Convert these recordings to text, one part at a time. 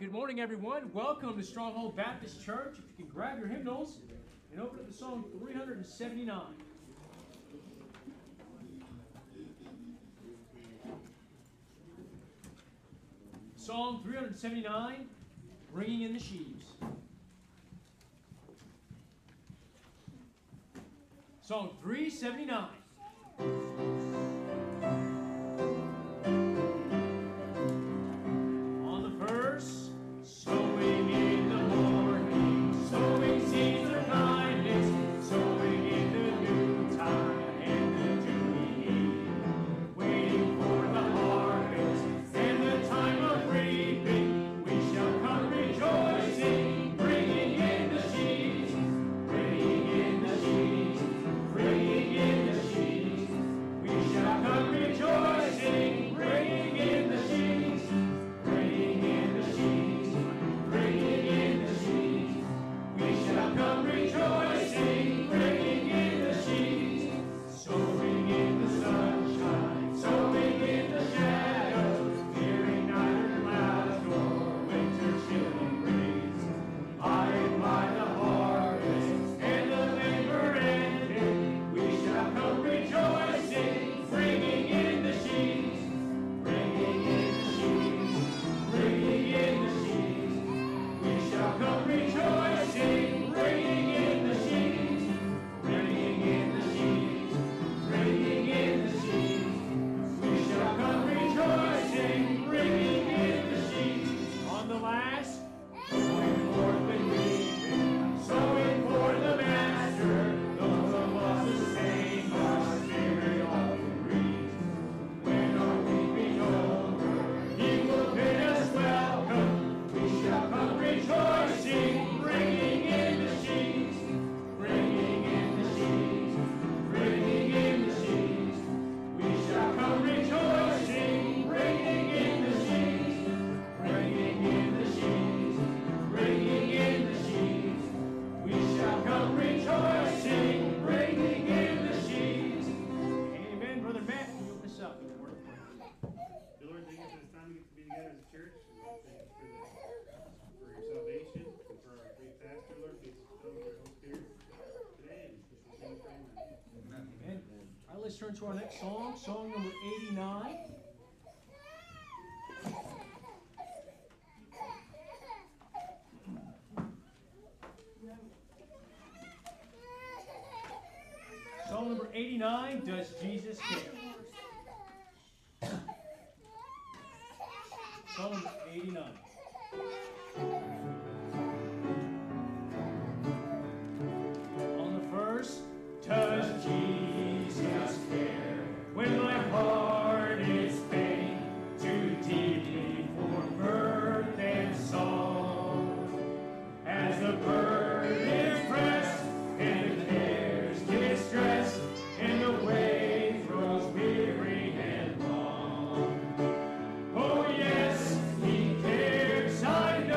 Good morning, everyone. Welcome to Stronghold Baptist Church. If you can grab your hymnals and open up to Song 379. Psalm 379, Bringing in the Sheaves. Song 379. Let's turn to our next song, song number 89. Song number 89, Does Jesus Care? Song number 89. On the first, does Jesus care when my heart is faint, too deeply for mirth and song? As the burden is pressed and the cares distress, and the way grows weary and long. Oh yes, He cares, I know.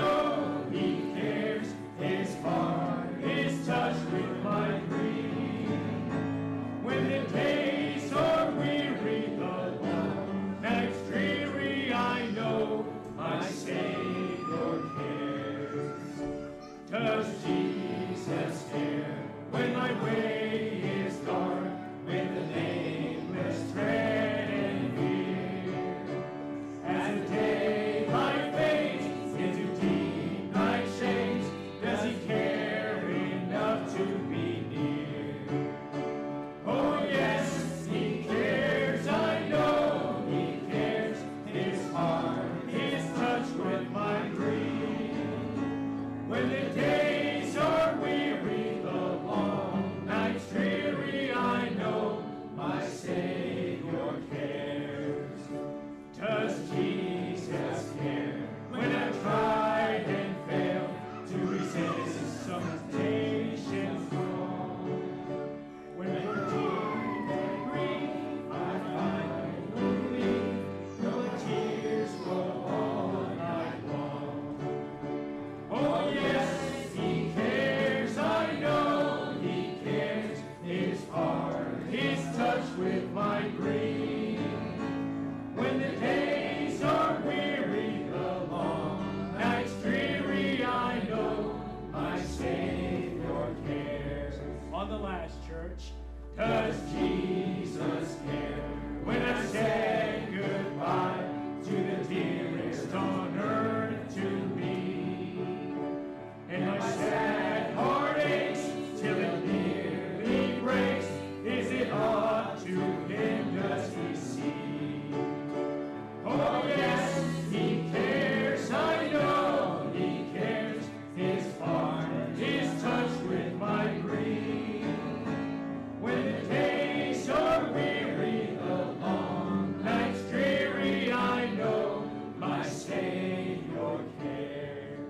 'cause Jesus cared when I said goodbye to the dearest on earth to me. And my sad heart aches till it nearly breaks. Is it odd to him does he see? Oh yes, he cares, I know he cares. His heart is touched with my grief. When the days are weary, the long nights dreary, I know my Savior cares.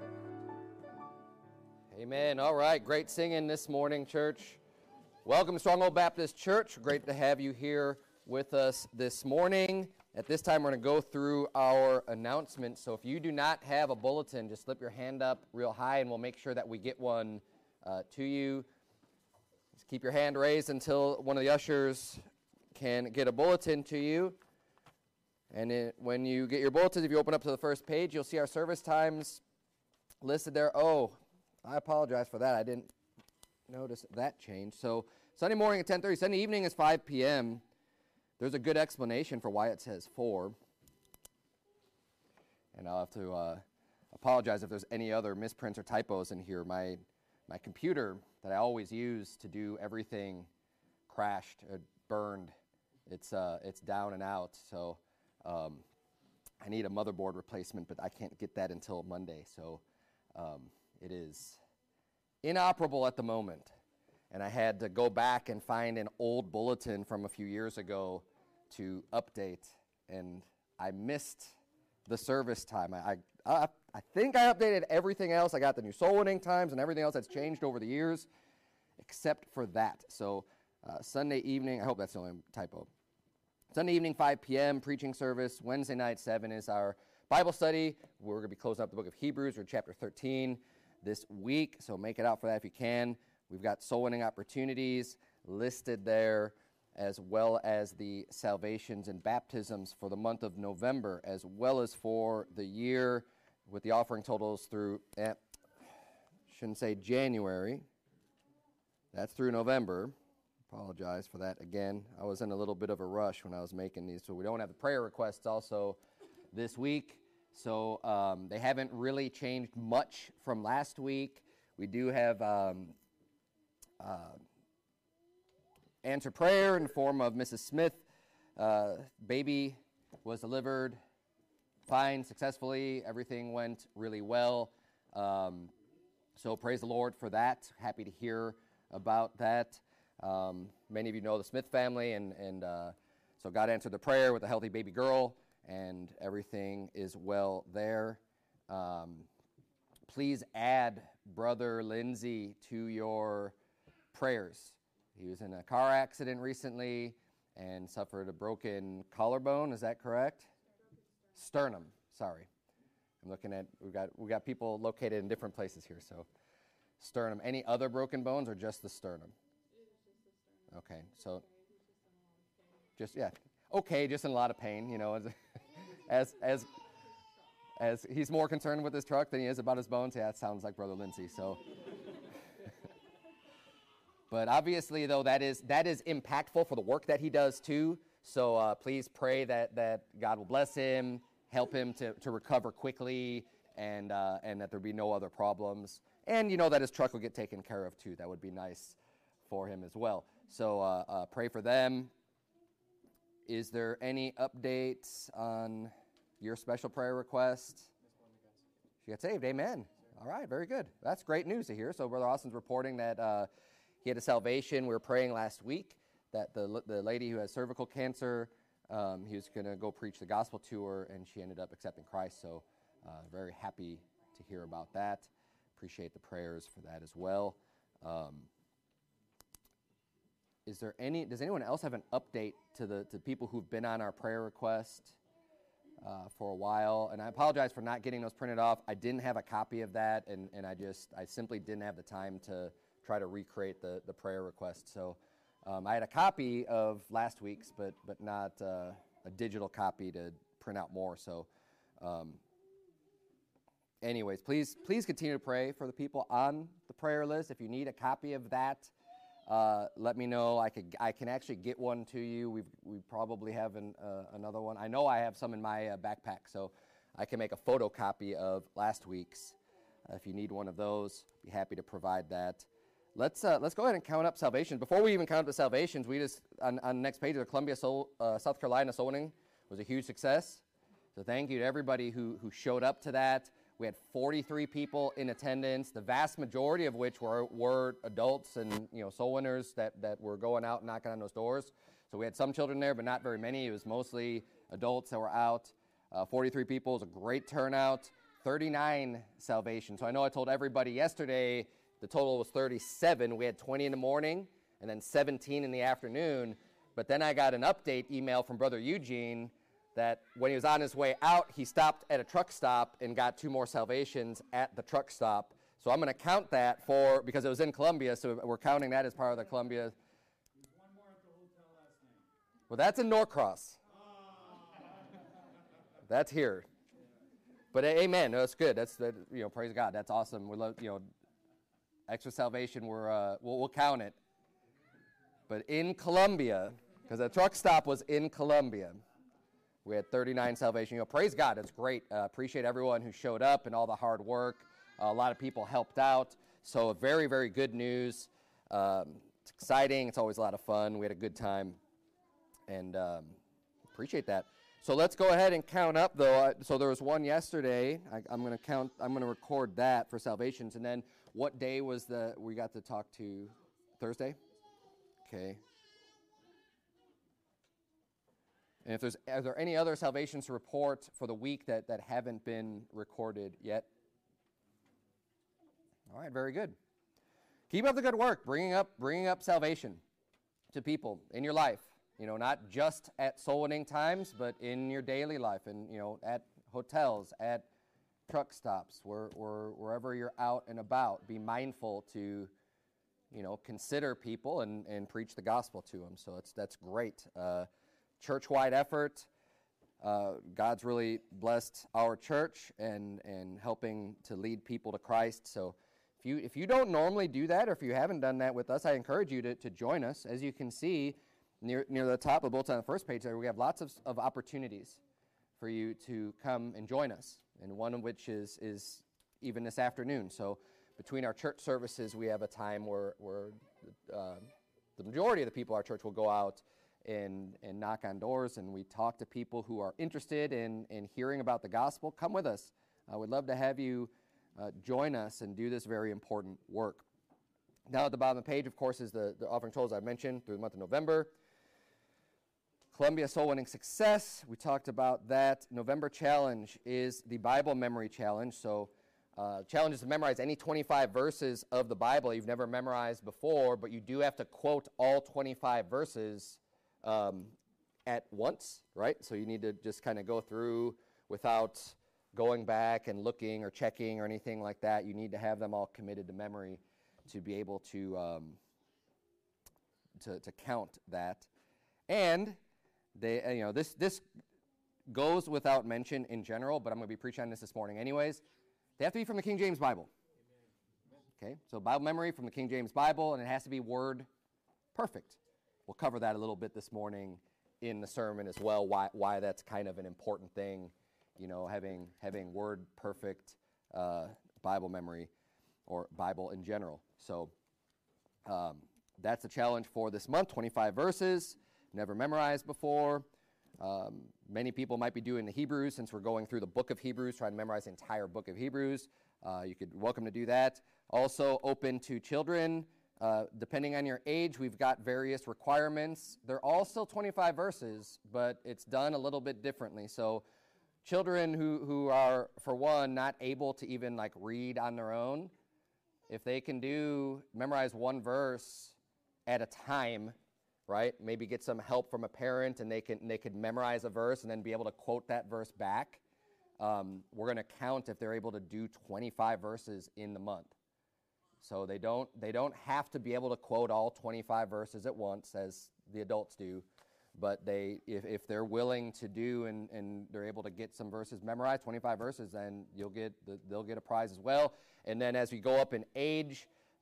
Amen. All right, great singing this morning, church. Welcome to Stronghold Baptist Church. Great to have you here with us this morning. At this time, we're going to go through our announcements. So if you do not have a bulletin, just slip your hand up real high, and we'll make sure that we get one to you. Just keep your hand raised until one of the ushers can get a bulletin to you. And when you get your bulletin, if you open up to the first page, you'll see our service times listed there. Oh, I apologize for that. I didn't notice that change. So Sunday morning at 10:30, Sunday evening is 5 p.m. There's a good explanation for why it says 4. And I'll have to apologize if there's any other misprints or typos in here. My computer that I always use to do everything crashed, burned. It's down and out. So I need a motherboard replacement, but I can't get that until Monday. So it is inoperable at the moment. And I had to go back and find an old bulletin from a few years ago to update, and I missed the service time. I think I updated everything else. I got the new soul winning times and everything else that's changed over the years, except for that. So Sunday evening, I hope that's the only typo. Sunday evening, 5 p.m., preaching service. Wednesday night, 7 is our Bible study. We're going to be closing up the book of Hebrews, or chapter 13 this week, so make it out for that if you can. We've got soul winning opportunities listed there, as well as the salvations and baptisms for the month of November, as well as for the year, with the offering totals through, shouldn't say January. That's through November. Apologize for that again. I was in a little bit of a rush when I was making these, so we don't have the prayer requests also this week. So they haven't really changed much from last week. We do have answer prayer in the form of Mrs. Smith. Baby was delivered fine, successfully. Everything went really well. So praise the Lord for that. Happy to hear about that. Many of you know the Smith family, and so God answered the prayer with a healthy baby girl, and everything is well there. Please add Brother Lindsay to your prayers. He was in a car accident recently and suffered a broken collarbone. Is that correct? Sternum. Sorry. I'm looking at, we got people located in different places here, so sternum. Any other broken bones or just the sternum? Okay, so just, yeah. Okay, just in a lot of pain, you know, as he's more concerned with his truck than he is about his bones. Yeah, it sounds like Brother Lindsay, so. But obviously, though, that is impactful for the work that he does, too. So please pray that God will bless him, help him to recover quickly, and that there be no other problems. And you know that his truck will get taken care of, too. That would be nice for him as well. So pray for them. Is there any updates on your special prayer request? She got saved. Amen. All right, very good. That's great news to hear. So Brother Austin's reporting that he had a salvation. We were praying last week that the lady who has cervical cancer, he was going to go preach the gospel to her, and she ended up accepting Christ. So very happy to hear about that. Appreciate the prayers for that as well. Does anyone else have an update to people who've been on our prayer request for a while? And I apologize for not getting those printed off. I didn't have a copy of that, and I simply didn't have the time to try to recreate the prayer request. So I had a copy of last week's, but not a digital copy to print out more. So anyways, please continue to pray for the people on the prayer list. If you need a copy of that, let me know. I can actually get one to you. We probably have another one. I know I have some in my backpack, so I can make a photocopy of last week's. If you need one of those, be happy to provide that. Let's go ahead and count up salvations. Before we even count up the salvations, we just on the next page, the Columbia, South Carolina soul winning was a huge success. So thank you to everybody who showed up to that. We had 43 people in attendance, the vast majority of which were adults and soul winners that were going out and knocking on those doors. So we had some children there, but not very many. It was mostly adults that were out. 43 people is a great turnout. 39 salvations. So I know I told everybody yesterday the total was 37. We had 20 in the morning and then 17 in the afternoon. But then I got an update email from Brother Eugene that when he was on his way out, he stopped at a truck stop and got 2 more salvations at the truck stop. So I'm going to count that because it was in Columbia, so we're counting that as part of the Columbia. There's one more at the hotel last night. Well, that's in Norcross. That's here. But amen, that's good. That's praise God. That's awesome. We love extra salvation. We'll count it. But in Columbia, because the truck stop was in Columbia, we had 39 salvation. Praise God. That's great. Appreciate everyone who showed up and all the hard work. A lot of people helped out. So very, very good news. It's exciting. It's always a lot of fun. We had a good time, and appreciate that. So let's go ahead and count up, though. So there was one yesterday. I'm going to record that for salvations. And then what day was we got to talk to? Thursday? Okay. And are there any other salvations to report for the week that haven't been recorded yet? All right, very good. Keep up the good work, bringing up salvation to people in your life. Not just at soul winning times, but in your daily life, and at hotels, at truck stops, wherever you're out and about. Be mindful to, consider people and preach the gospel to them. So that's great. Church-wide effort. God's really blessed our church and helping to lead people to Christ. So if you don't normally do that, or if you haven't done that with us, I encourage you to join us. As you can see, near the top of the bulletin on the first page there, we have lots of opportunities for you to come and join us, and one of which is even this afternoon. So between our church services, we have a time where the majority of the people at our church will go out and knock on doors, and we talk to people who are interested in hearing about the gospel. Come with us. We'd love to have you join us and do this very important work. Now at the bottom of the page, of course, is the offering totals I mentioned through the month of November. Columbia Soul Winning Success, we talked about that. November challenge is the Bible Memory Challenge. So challenge is to memorize any 25 verses of the Bible you've never memorized before, but you do have to quote all 25 verses at once, right? So you need to just kind of go through without going back and looking or checking or anything like that. You need to have them all committed to memory to be able to count that. And this goes without mention in general, but I'm going to be preaching on this morning anyways. They have to be from the King James Bible. Okay, so Bible memory from the King James Bible, and it has to be word perfect. We'll cover that a little bit this morning in the sermon as well, why that's kind of an important thing, having word perfect Bible memory or Bible in general. So that's a challenge for this month, 25 verses, never memorized before. Many people might be doing the Hebrews, since we're going through the book of Hebrews, trying to memorize the entire book of Hebrews. You could welcome to do that. Also open to children. Depending on your age, we've got various requirements. They're all still 25 verses, but it's done a little bit differently. So children who are, for one, not able to even read on their own, if they can memorize one verse at a time, right? Maybe get some help from a parent, and they could memorize a verse and then be able to quote that verse back. We're going to count if they're able to do 25 verses in the month. So they don't have to be able to quote all 25 verses at once as the adults do, but if they're willing to do and they're able to get some verses memorized, 25 verses, then they'll get a prize as well. And then as we go up in age,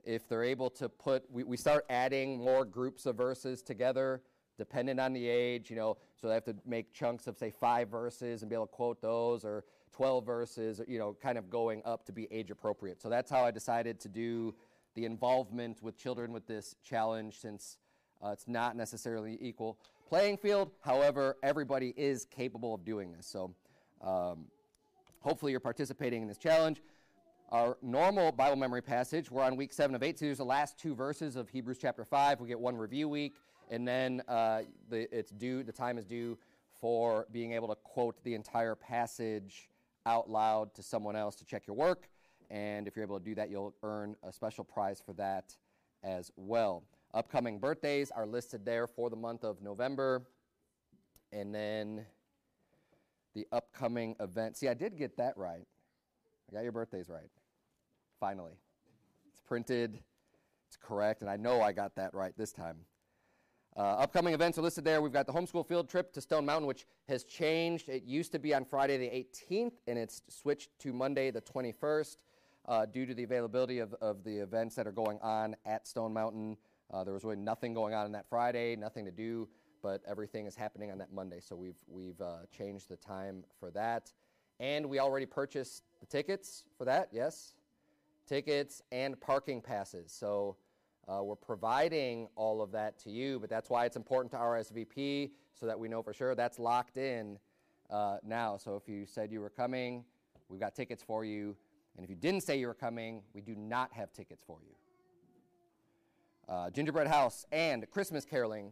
if they're able to we start adding more groups of verses together, dependent on the age, so they have to make chunks of, say, 5 verses and be able to quote those, or 12 verses, kind of going up to be age appropriate. So that's how I decided to do the involvement with children with this challenge, since it's not necessarily equal playing field. However, everybody is capable of doing this. So hopefully you're participating in this challenge. Our normal Bible memory passage, we're on week 7 of 8. So there's the last 2 verses of Hebrews chapter 5. We get 1 review week, and then the time is due for being able to quote the entire passage out loud to someone else to check your work. And if you're able to do that, you'll earn a special prize for that as well. Upcoming birthdays are listed there for the month of November. And then the upcoming event. See, I did get that right. I got your birthdays right. Finally. It's printed. It's correct. And I know I got that right this time. Upcoming events are listed there. We've got the homeschool field trip to Stone Mountain, which has changed. It used to be on Friday the 18th, and it's switched to Monday the 21st due to the availability of the events that are going on at Stone Mountain. There was really nothing going on that Friday, nothing to do, but everything is happening on that Monday. So we've changed the time for that. And we already purchased the tickets for that, yes? Tickets and parking passes. So we're providing all of that to you, but that's why it's important to RSVP, so that we know for sure that's locked in now. So if you said you were coming, we've got tickets for you. And if you didn't say you were coming, we do not have tickets for you. Gingerbread House and Christmas caroling.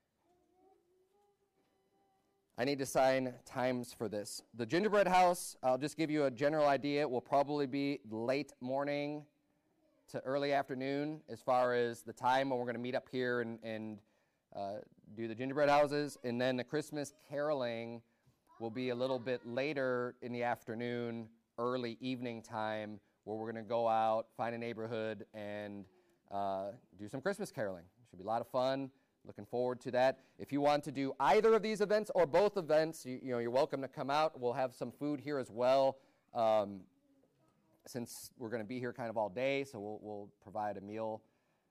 I need to sign times for this. The Gingerbread House, I'll just give you a general idea. It will probably be late morning to early afternoon as far as the time when we're going to meet up here and do the gingerbread houses. And then the Christmas caroling will be a little bit later in the afternoon, early evening time, where we're going to go out, find a neighborhood, and do some Christmas caroling. It should be a lot of fun. Looking forward to that. If you want to do either of these events or both events, you're welcome to come out. We'll have some food here as well, since we're going to be here kind of all day. So we'll provide a meal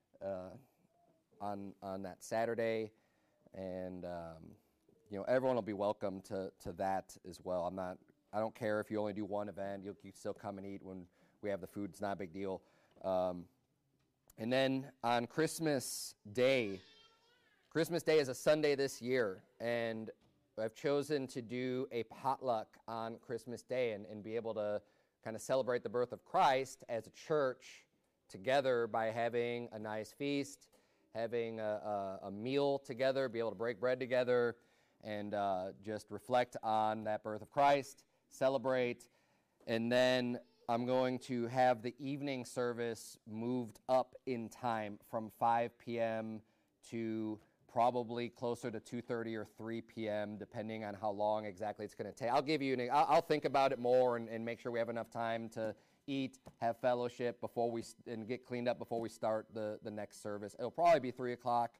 on that Saturday, and everyone will be welcome to that as well. I don't care if you only do one event. You can still come and eat when we have the food. It's not a big deal. And then on Christmas Day is a Sunday this year, and I've chosen to do a potluck on Christmas Day and be able to kind of celebrate the birth of Christ as a church together by having a nice feast, having a meal together, be able to break bread together, and just reflect on that birth of Christ, celebrate. And then I'm going to have the evening service moved up in time from 5 p.m. to probably closer to 2:30 or 3 p.m., depending on how long exactly it's going to take. I'll give you I'll think about it more and make sure we have enough time to eat, have fellowship and get cleaned up before we start the next service. It'll probably be 3 o'clock,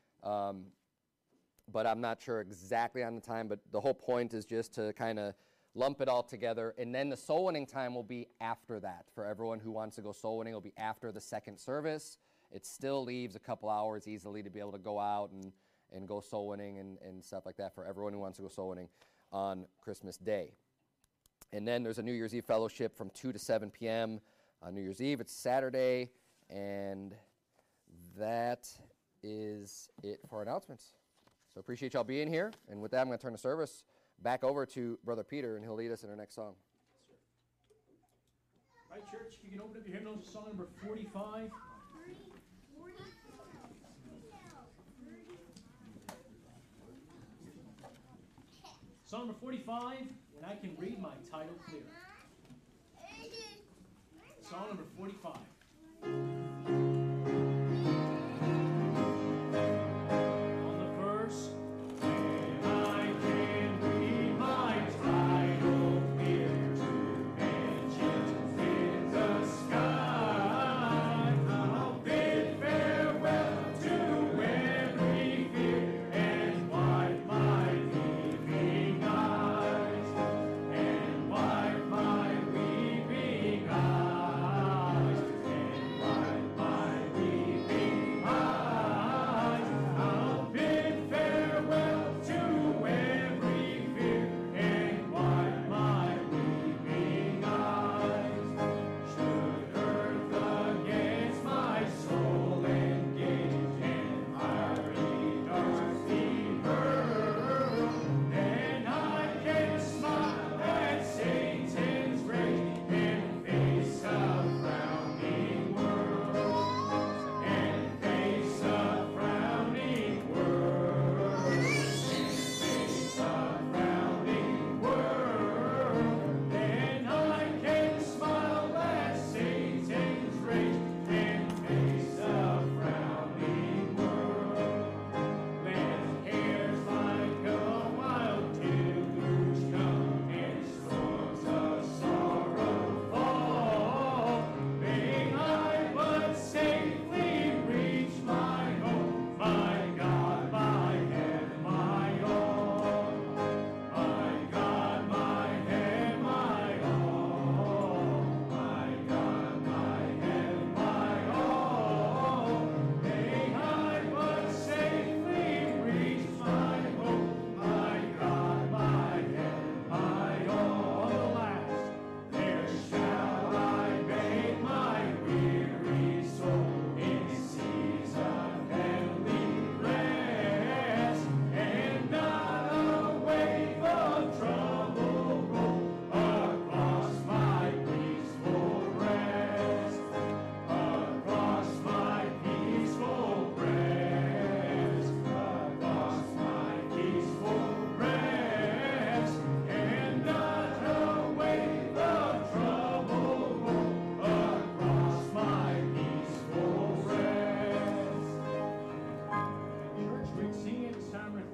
but I'm not sure exactly on the time. But the whole point is just to kind of lump it all together. And then the soul winning time will be after that. For everyone who wants to go soul winning, it'll be after the second service. It still leaves a couple hours easily to be able to go out and go soul winning and stuff like that for everyone who wants to go soul winning on Christmas Day. And then there's a New Year's Eve fellowship from 2 to 7 p.m. on New Year's Eve. It's Saturday, and that is it for announcements. So appreciate y'all being here. And with that, I'm going to turn the service back over to Brother Peter, and he'll lead us in our next song. All right, church, you can open up your hymnals to song number 45. Song number 45, When I Can Read My Title Clear. Song number 45.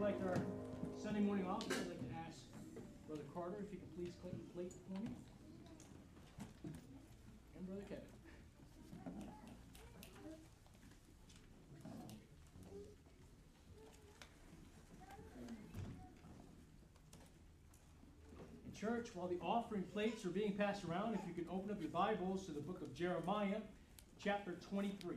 collect our Sunday morning offering, I'd like to ask Brother Carter if you could please collect the plate for me. And Brother Kevin. In church, while the offering plates are being passed around, if you could open up your Bibles to the book of Jeremiah, chapter 23.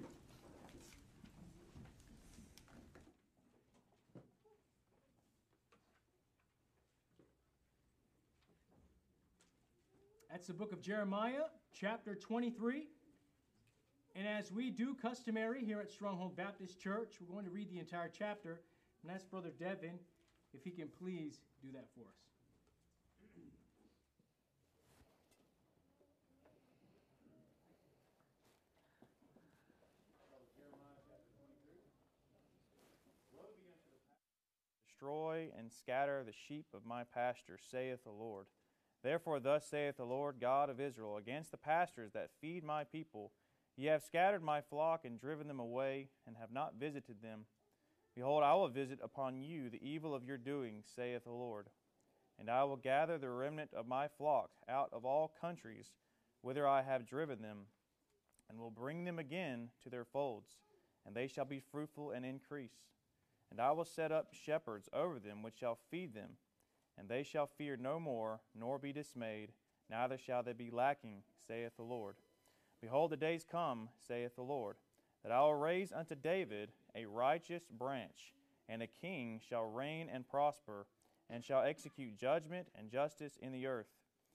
That's the book of Jeremiah, chapter 23. And as we do customary here at Stronghold Baptist Church, we're going to read the entire chapter. And that's Brother Devin, if he can please do that for us. Destroy and scatter the sheep of my pasture, saith the Lord. Therefore thus saith the Lord God of Israel, against the pastures that feed my people, ye have scattered my flock and driven them away, and have not visited them. Behold, I will visit upon you the evil of your doing, saith the Lord. And I will gather the remnant of my flock out of all countries whither I have driven them, and will bring them again to their folds, and they shall be fruitful and increase. And I will set up shepherds over them which shall feed them, and they shall fear no more, nor be dismayed, neither shall they be lacking, saith the Lord. Behold, the days come, saith the Lord, that I will raise unto David a righteous branch, and a king shall reign and prosper, and shall execute judgment and justice in the earth.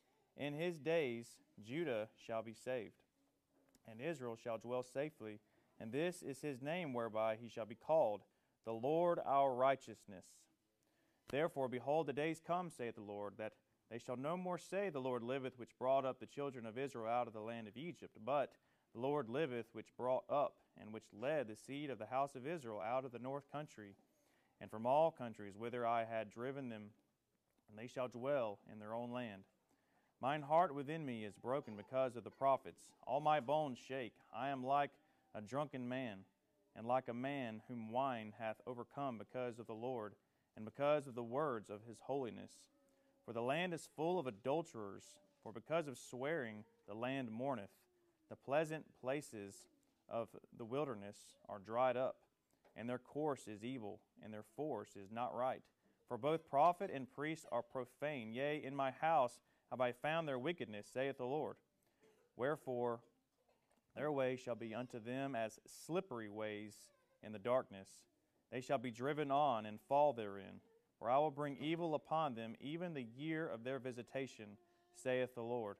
In his days Judah shall be saved, and Israel shall dwell safely, and this is his name whereby he shall be called, the Lord our righteousness. Therefore, behold, the days come, saith the Lord, that they shall no more say, the Lord liveth, which brought up the children of Israel out of the land of Egypt, but the Lord liveth, which brought up, and which led the seed of the house of Israel out of the north country, and from all countries whither I had driven them, and they shall dwell in their own land. Mine heart within me is broken because of the prophets. All my bones shake. I am like a drunken man, and like a man whom wine hath overcome because of the Lord, and because of the words of his holiness. For the land is full of adulterers, for because of swearing the land mourneth. The pleasant places of the wilderness are dried up, and their course is evil, and their force is not right. For both prophet and priest are profane, yea, in my house have I found their wickedness, saith the Lord. Wherefore their way shall be unto them as slippery ways in the darkness. They shall be driven on and fall therein. For I will bring evil upon them, even the year of their visitation, saith the Lord.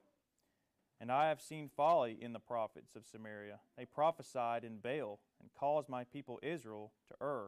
And I have seen folly in the prophets of Samaria. They prophesied in Baal, and caused my people Israel to err.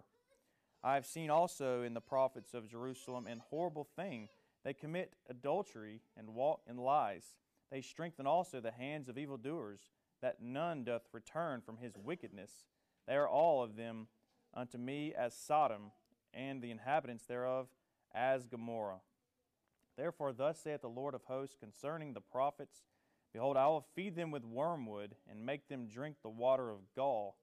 I have seen also in the prophets of Jerusalem an horrible thing. They commit adultery and walk in lies. They strengthen also the hands of evildoers, that none doth return from his wickedness. They are all of them unto me as Sodom, and the inhabitants thereof as Gomorrah. Therefore thus saith the Lord of hosts concerning the prophets, Behold, I will feed them with wormwood, and make them drink the water of gall.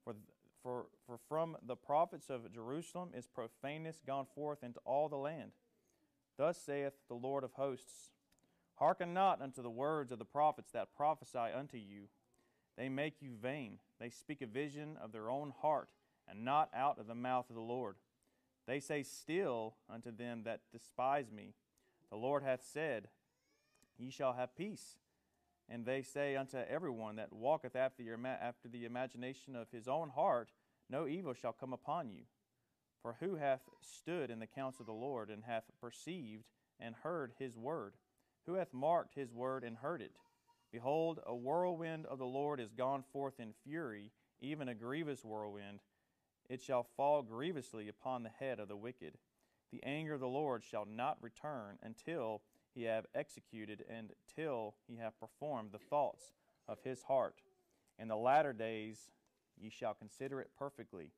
For from the prophets of Jerusalem is profaneness gone forth into all the land. Thus saith the Lord of hosts, Hearken not unto the words of the prophets that prophesy unto you. They make you vain. They speak a vision of their own heart, and not out of the mouth of the Lord. They say still unto them that despise me, The Lord hath said, Ye shall have peace. And they say unto everyone that walketh after the imagination of his own heart, No evil shall come upon you. For who hath stood in the counsel of the Lord, and hath perceived and heard his word? Who hath marked his word and heard it? Behold, a whirlwind of the Lord is gone forth in fury, even a grievous whirlwind. It shall fall grievously upon the head of the wicked. The anger of the Lord shall not return until he have executed, and till he have performed the thoughts of his heart. In the latter days ye shall consider it perfectly.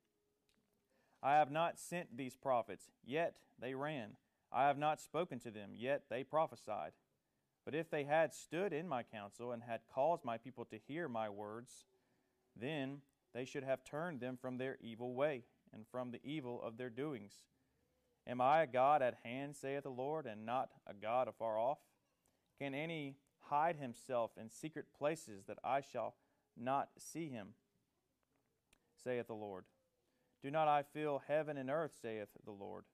I have not sent these prophets, yet they ran. I have not spoken to them, yet they prophesied. But if they had stood in my counsel, and had caused my people to hear my words, then they should have turned them from their evil way, and from the evil of their doings. Am I a God at hand, saith the Lord, and not a God afar off? Can any hide himself in secret places that I shall not see him, saith the Lord? Do not I fill heaven and earth, saith the Lord?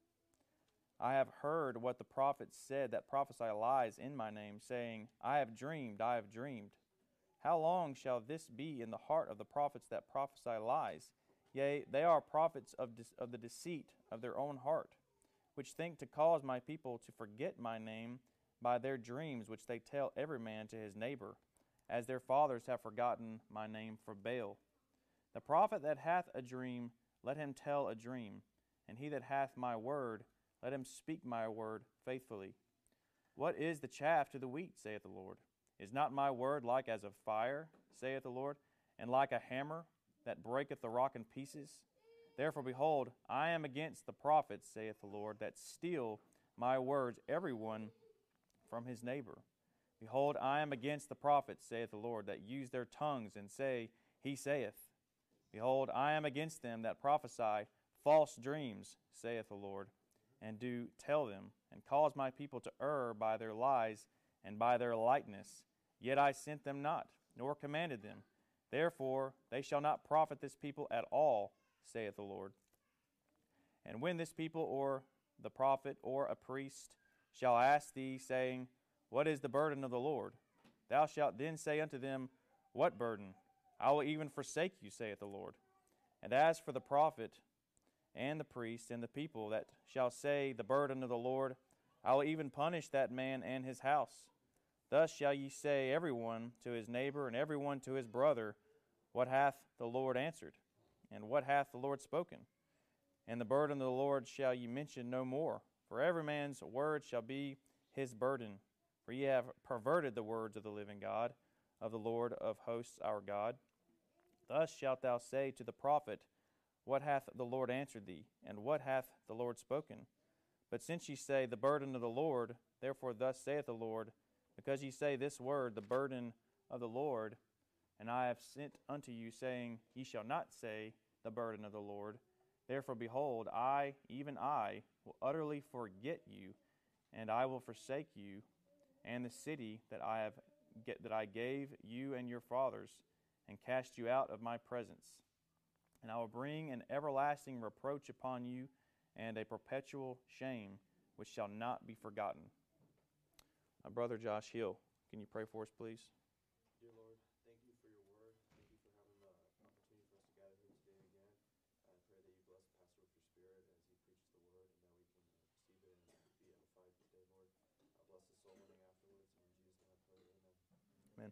I have heard what the prophets said that prophesy lies in my name, saying, I have dreamed, I have dreamed. How long shall this be in the heart of the prophets that prophesy lies? Yea, they are prophets of the deceit of their own heart, which think to cause my people to forget my name by their dreams which they tell every man to his neighbor, as their fathers have forgotten my name for Baal. The prophet that hath a dream, let him tell a dream, and he that hath my word, let him speak my word faithfully. What is the chaff to the wheat, saith the Lord? Is not my word like as of fire, saith the Lord, and like a hammer that breaketh the rock in pieces? Therefore, behold, I am against the prophets, saith the Lord, that steal my words, every one from his neighbor. Behold, I am against the prophets, saith the Lord, that use their tongues and say, He saith. Behold, I am against them that prophesy false dreams, saith the Lord, and do tell them, and cause my people to err by their lies and by their lightness. Yet I sent them not, nor commanded them. Therefore they shall not profit this people at all, saith the Lord. And when this people or the prophet or a priest shall ask thee, saying, What is the burden of the Lord? Thou shalt then say unto them, What burden? I will even forsake you, saith the Lord. And as for the prophet and the priest and the people that shall say, The burden of the Lord, I will even punish that man and his house. Thus shall ye say, every one to his neighbor and every one to his brother, What hath the Lord answered? And what hath the Lord spoken? And the burden of the Lord shall ye mention no more, for every man's word shall be his burden. For ye have perverted the words of the living God, of the Lord of hosts our God. Thus shalt thou say to the prophet, What hath the Lord answered thee? And what hath the Lord spoken? But since ye say, The burden of the Lord, therefore thus saith the Lord, because ye say this word, The burden of the Lord, and I have sent unto you, saying, Ye shall not say, The burden of the Lord. Therefore, behold, I, even I, will utterly forget you, and I will forsake you, and the city that I gave you and your fathers, and cast you out of my presence. And I will bring an everlasting reproach upon you, and a perpetual shame, which shall not be forgotten. My brother Josh Hill, can you pray for us, please? Dear Lord, thank you for your word. Thank you for having the opportunity for us to gather here today again. I pray that you bless Pastor with your spirit as he preaches the word, and that we can receive it and be edified today, Lord. Bless the soul winning afterwards. And in Jesus' name I pray, amen. Amen.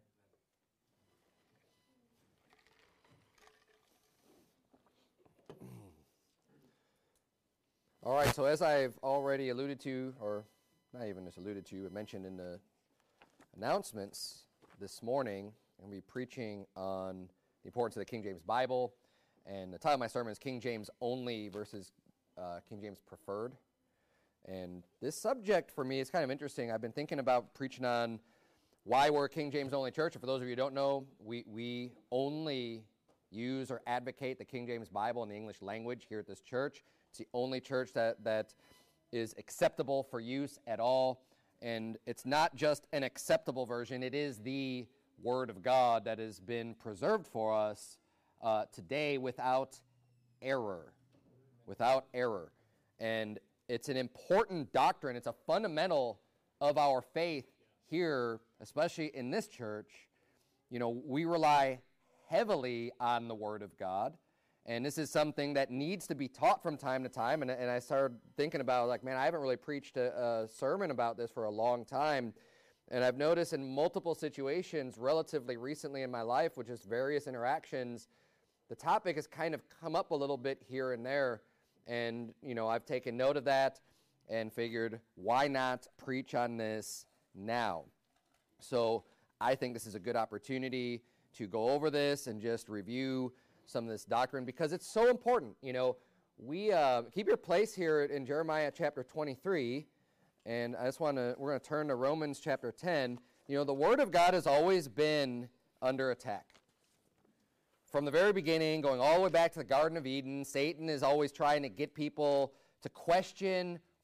All right, so as I've already alluded to, or not even just alluded to, but mentioned in the announcements this morning, I'm going to be preaching on the importance of the King James Bible, and the title of my sermon is King James Only versus King James Preferred. And this subject for me is kind of interesting. I've been thinking about preaching on why we're a King James Only church. And for those of you who don't know, we only use or advocate the King James Bible in the English language here at this church. It's the only church that is acceptable for use at all. And it's not just an acceptable version. It is the Word of God that has been preserved for us today without error. Without error. And it's an important doctrine. It's a fundamental of our faith here, especially in this church. You know, we rely heavily on the Word of God. And this is something that needs to be taught from time to time. And I started thinking about, like, man, I haven't really preached a sermon about this for a long time. And I've noticed in multiple situations relatively recently in my life, with just various interactions, the topic has kind of come up a little bit here and there. And, you know, I've taken note of that and figured, why not preach on this now? So I think this is a good opportunity to go over this and just review some of this doctrine, because it's so important. You know, we keep your place here in Jeremiah chapter 23, and we're going to turn to Romans chapter 10. You know, the Word of God has always been under attack. From the very beginning, going all the way back to the Garden of Eden, Satan is always trying to get people to question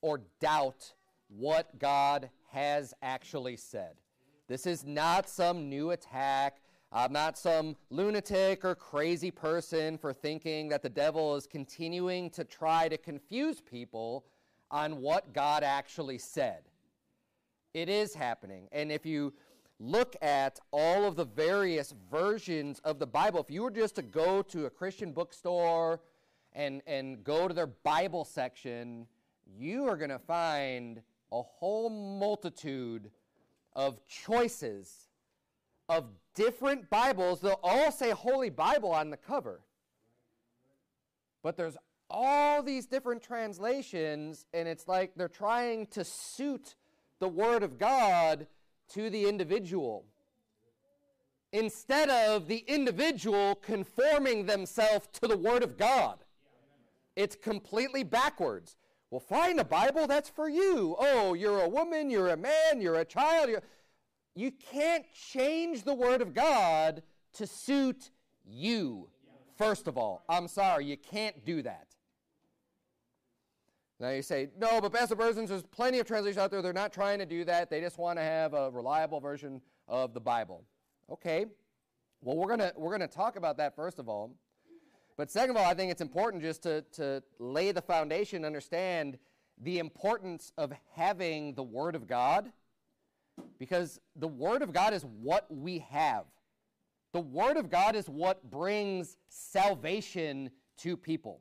or doubt what God has actually said. This is not some new attack. I'm not some lunatic or crazy person for thinking that the devil is continuing to try to confuse people on what God actually said. It is happening. And if you look at all of the various versions of the Bible, if you were just to go to a Christian bookstore and go to their Bible section, you are going to find a whole multitude of choices of different Bibles. They'll all say Holy Bible on the cover. But there's all these different translations, and it's like they're trying to suit the Word of God to the individual, instead of the individual conforming themselves to the Word of God. It's completely backwards. Well, find a Bible that's for you. Oh, you're a woman, you're a man, you're a child. You can't change the Word of God to suit you, first of all. I'm sorry, you can't do that. Now you say, no, but Pastor Berzins, there's plenty of translations out there. They're not trying to do that. They just want to have a reliable version of the Bible. Okay. Well, we're gonna talk about that first of all. But second of all, I think it's important just to lay the foundation, understand the importance of having the Word of God, because the Word of God is what we have. The Word of God is what brings salvation to people.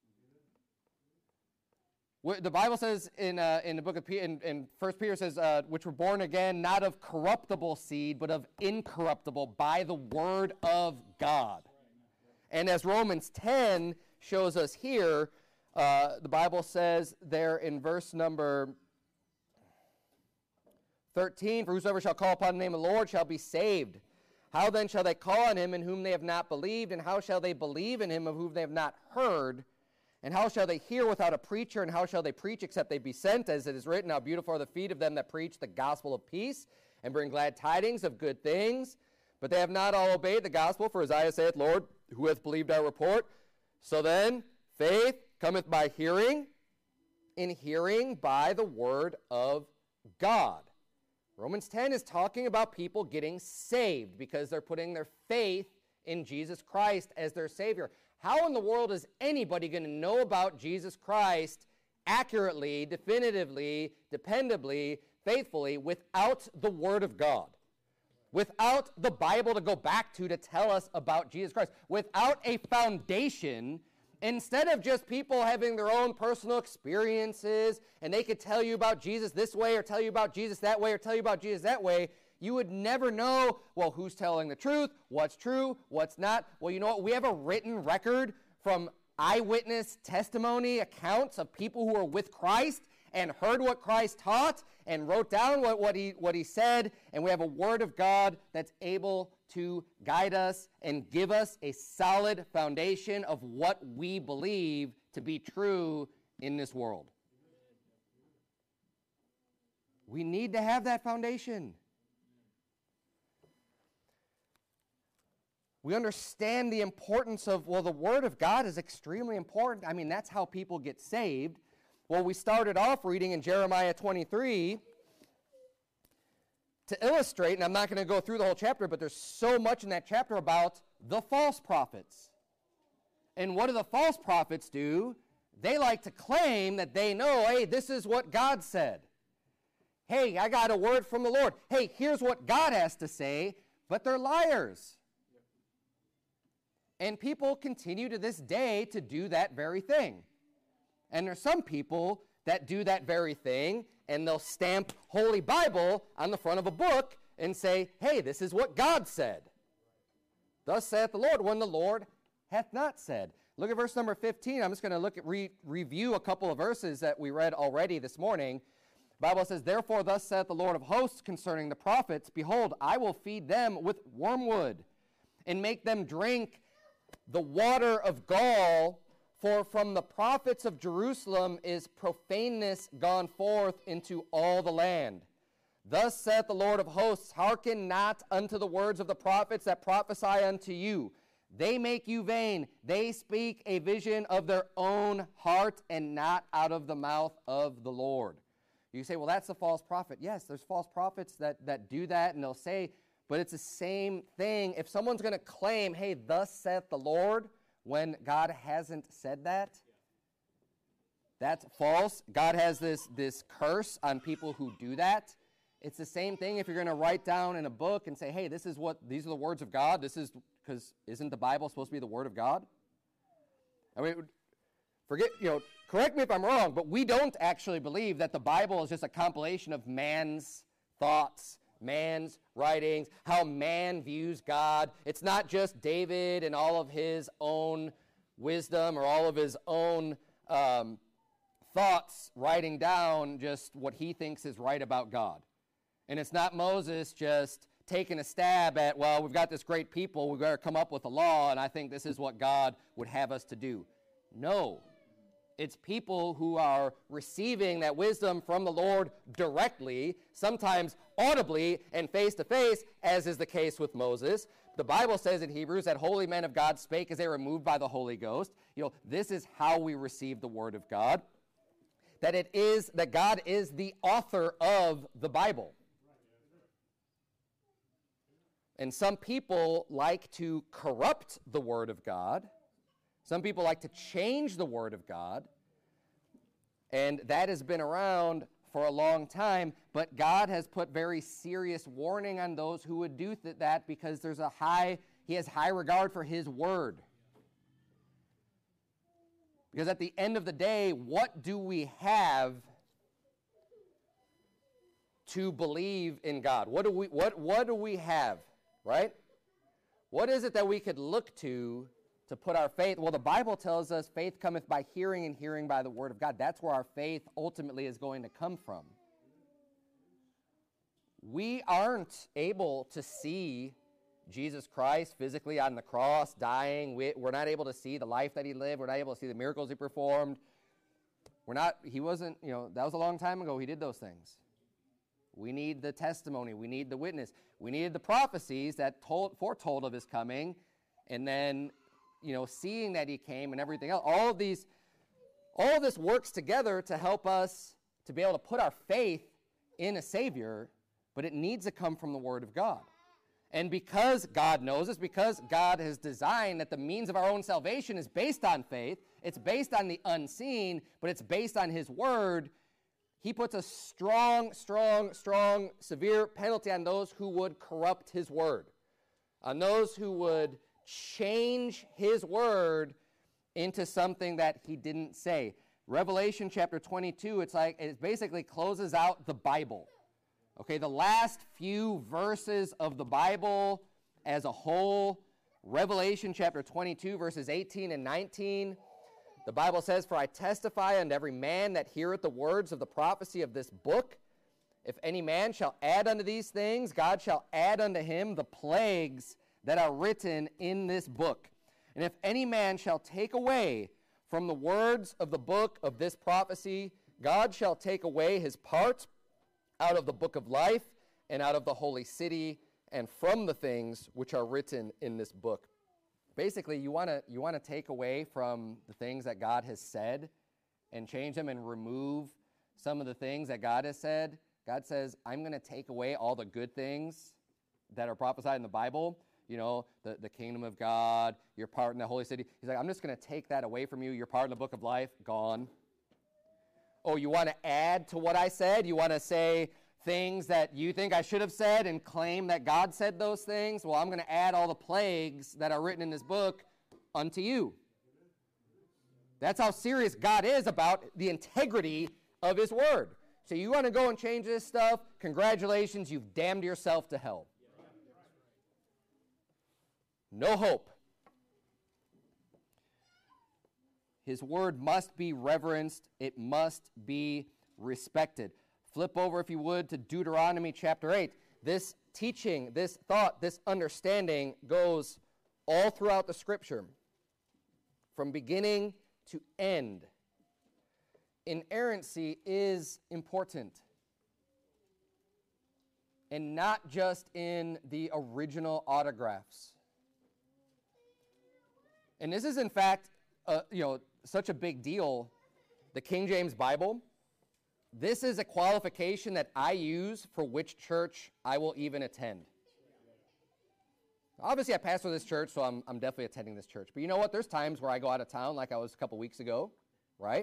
The Bible says in the book of Peter, in 1 Peter says, which were born again, not of corruptible seed, but of incorruptible, by the Word of God. And as Romans 10 shows us here, the Bible says there in verse number 13, for whosoever shall call upon the name of the Lord shall be saved. How then shall they call on him in whom they have not believed? And how shall they believe in him of whom they have not heard? And how shall they hear without a preacher? And how shall they preach except they be sent? As it is written, how beautiful are the feet of them that preach the gospel of peace and bring glad tidings of good things. But they have not all obeyed the gospel. For Isaiah saith, Lord, who hath believed our report? So then, faith cometh by hearing, and hearing by the word of God. Romans 10 is talking about people getting saved because they're putting their faith in Jesus Christ as their Savior. How in the world is anybody going to know about Jesus Christ accurately, definitively, dependably, faithfully without the Word of God? Without the Bible to go back to tell us about Jesus Christ? Without a foundation, instead of just people having their own personal experiences and they could tell you about Jesus this way or tell you about Jesus that way or tell you about Jesus that way, you would never know, well, who's telling the truth, what's true, what's not. Well, you know what? We have a written record from eyewitness testimony accounts of people who were with Christ and heard what Christ taught and wrote down what he said, and we have a Word of God that's able to guide us and give us a solid foundation of what we believe to be true in this world. We need to have that foundation. We understand the importance of, well, the Word of God is extremely important. I mean, that's how people get saved. Well, we started off reading in Jeremiah 23 to illustrate, and I'm not going to go through the whole chapter, but there's so much in that chapter about the false prophets. And what do the false prophets do? They like to claim that they know, hey, this is what God said. Hey, I got a word from the Lord. Hey, here's what God has to say, but they're liars. And people continue to this day to do that very thing. And there's some people that do that very thing, and they'll stamp Holy Bible on the front of a book and say, hey, this is what God said. Thus saith the Lord, when the Lord hath not said. Look at verse number 15. I'm just going to review a couple of verses that we read already this morning. The Bible says, therefore thus saith the Lord of hosts concerning the prophets, behold, I will feed them with wormwood, and make them drink the water of gall, for from the prophets of Jerusalem is profaneness gone forth into all the land. Thus saith the Lord of hosts, hearken not unto the words of the prophets that prophesy unto you. They make you vain. They speak a vision of their own heart and not out of the mouth of the Lord. You say, well, that's a false prophet. Yes, there's false prophets that do that, and they'll say, but it's the same thing. If someone's going to claim, hey, thus saith the Lord, when God hasn't said that, that's false. God has this curse on people who do that. It's the same thing if you're going to write down in a book and say, hey, these are the words of God. This is, because isn't the Bible supposed to be the word of God? I mean, correct me if I'm wrong, but we don't actually believe that the Bible is just a compilation of man's thoughts, man's writings, how man views God. It's not just David and all of his own wisdom or all of his own thoughts writing down just what he thinks is right about God. And it's not Moses just taking a stab at, well, we've got this great people, we've got to come up with a law, and I think this is what God would have us to do. No. It's people who are receiving that wisdom from the Lord directly, sometimes audibly and face to face, as is the case with Moses. The Bible says in Hebrews that holy men of God spake as they were moved by the Holy Ghost. This is how we receive the word of God. That God is the author of the Bible. And some people like to corrupt the word of God. Some people like to change the word of God. And that has been around for a long time, but God has put very serious warning on those who would do that because he has high regard for his word. Because at the end of the day, what do we have to believe in God? What do we have, right? What is it that we could look to put our faith? Well, the Bible tells us faith cometh by hearing, and hearing by the word of God. That's where our faith ultimately is going to come from. We aren't able to see Jesus Christ physically on the cross, dying. We're not able to see the life that he lived. We're not able to see the miracles he performed. That was a long time ago he did those things. We need the testimony. We need the witness. We needed the prophecies that foretold of his coming, and then, seeing that he came and everything else. All of this works together to help us to be able to put our faith in a Savior, but it needs to come from the Word of God. And because God knows us, because God has designed that the means of our own salvation is based on faith, it's based on the unseen, but it's based on his Word, he puts a strong, severe penalty on those who would corrupt his Word, on those who would change his word into something that he didn't say. Revelation chapter 22, it basically closes out the Bible. Okay, the last few verses of the Bible as a whole, Revelation chapter 22, verses 18 and 19, the Bible says, "For I testify unto every man that heareth the words of the prophecy of this book, if any man shall add unto these things, God shall add unto him the plagues that are written in this book. And if any man shall take away from the words of the book of this prophecy, God shall take away his part out of the book of life and out of the holy city and from the things which are written in this book." Basically, you want to take away from the things that God has said and change them and remove some of the things that God has said. God says, I'm going to take away all the good things that are prophesied in the Bible. The kingdom of God, your part in the holy city. He's like, I'm just going to take that away from you. Your part in the book of life, gone. Oh, you want to add to what I said? You want to say things that you think I should have said and claim that God said those things? Well, I'm going to add all the plagues that are written in this book unto you. That's how serious God is about the integrity of his word. So you want to go and change this stuff? Congratulations, you've damned yourself to hell. No hope. His word must be reverenced. It must be respected. Flip over, if you would, to Deuteronomy chapter 8. This teaching, this thought, this understanding goes all throughout the Scripture, from beginning to end. Inerrancy is important. And not just in the original autographs. And this is, in fact, such a big deal. The King James Bible, this is a qualification that I use for which church I will even attend. Obviously, I pastor this church, so I'm definitely attending this church. But you know what? There's times where I go out of town, like I was a couple weeks ago, right?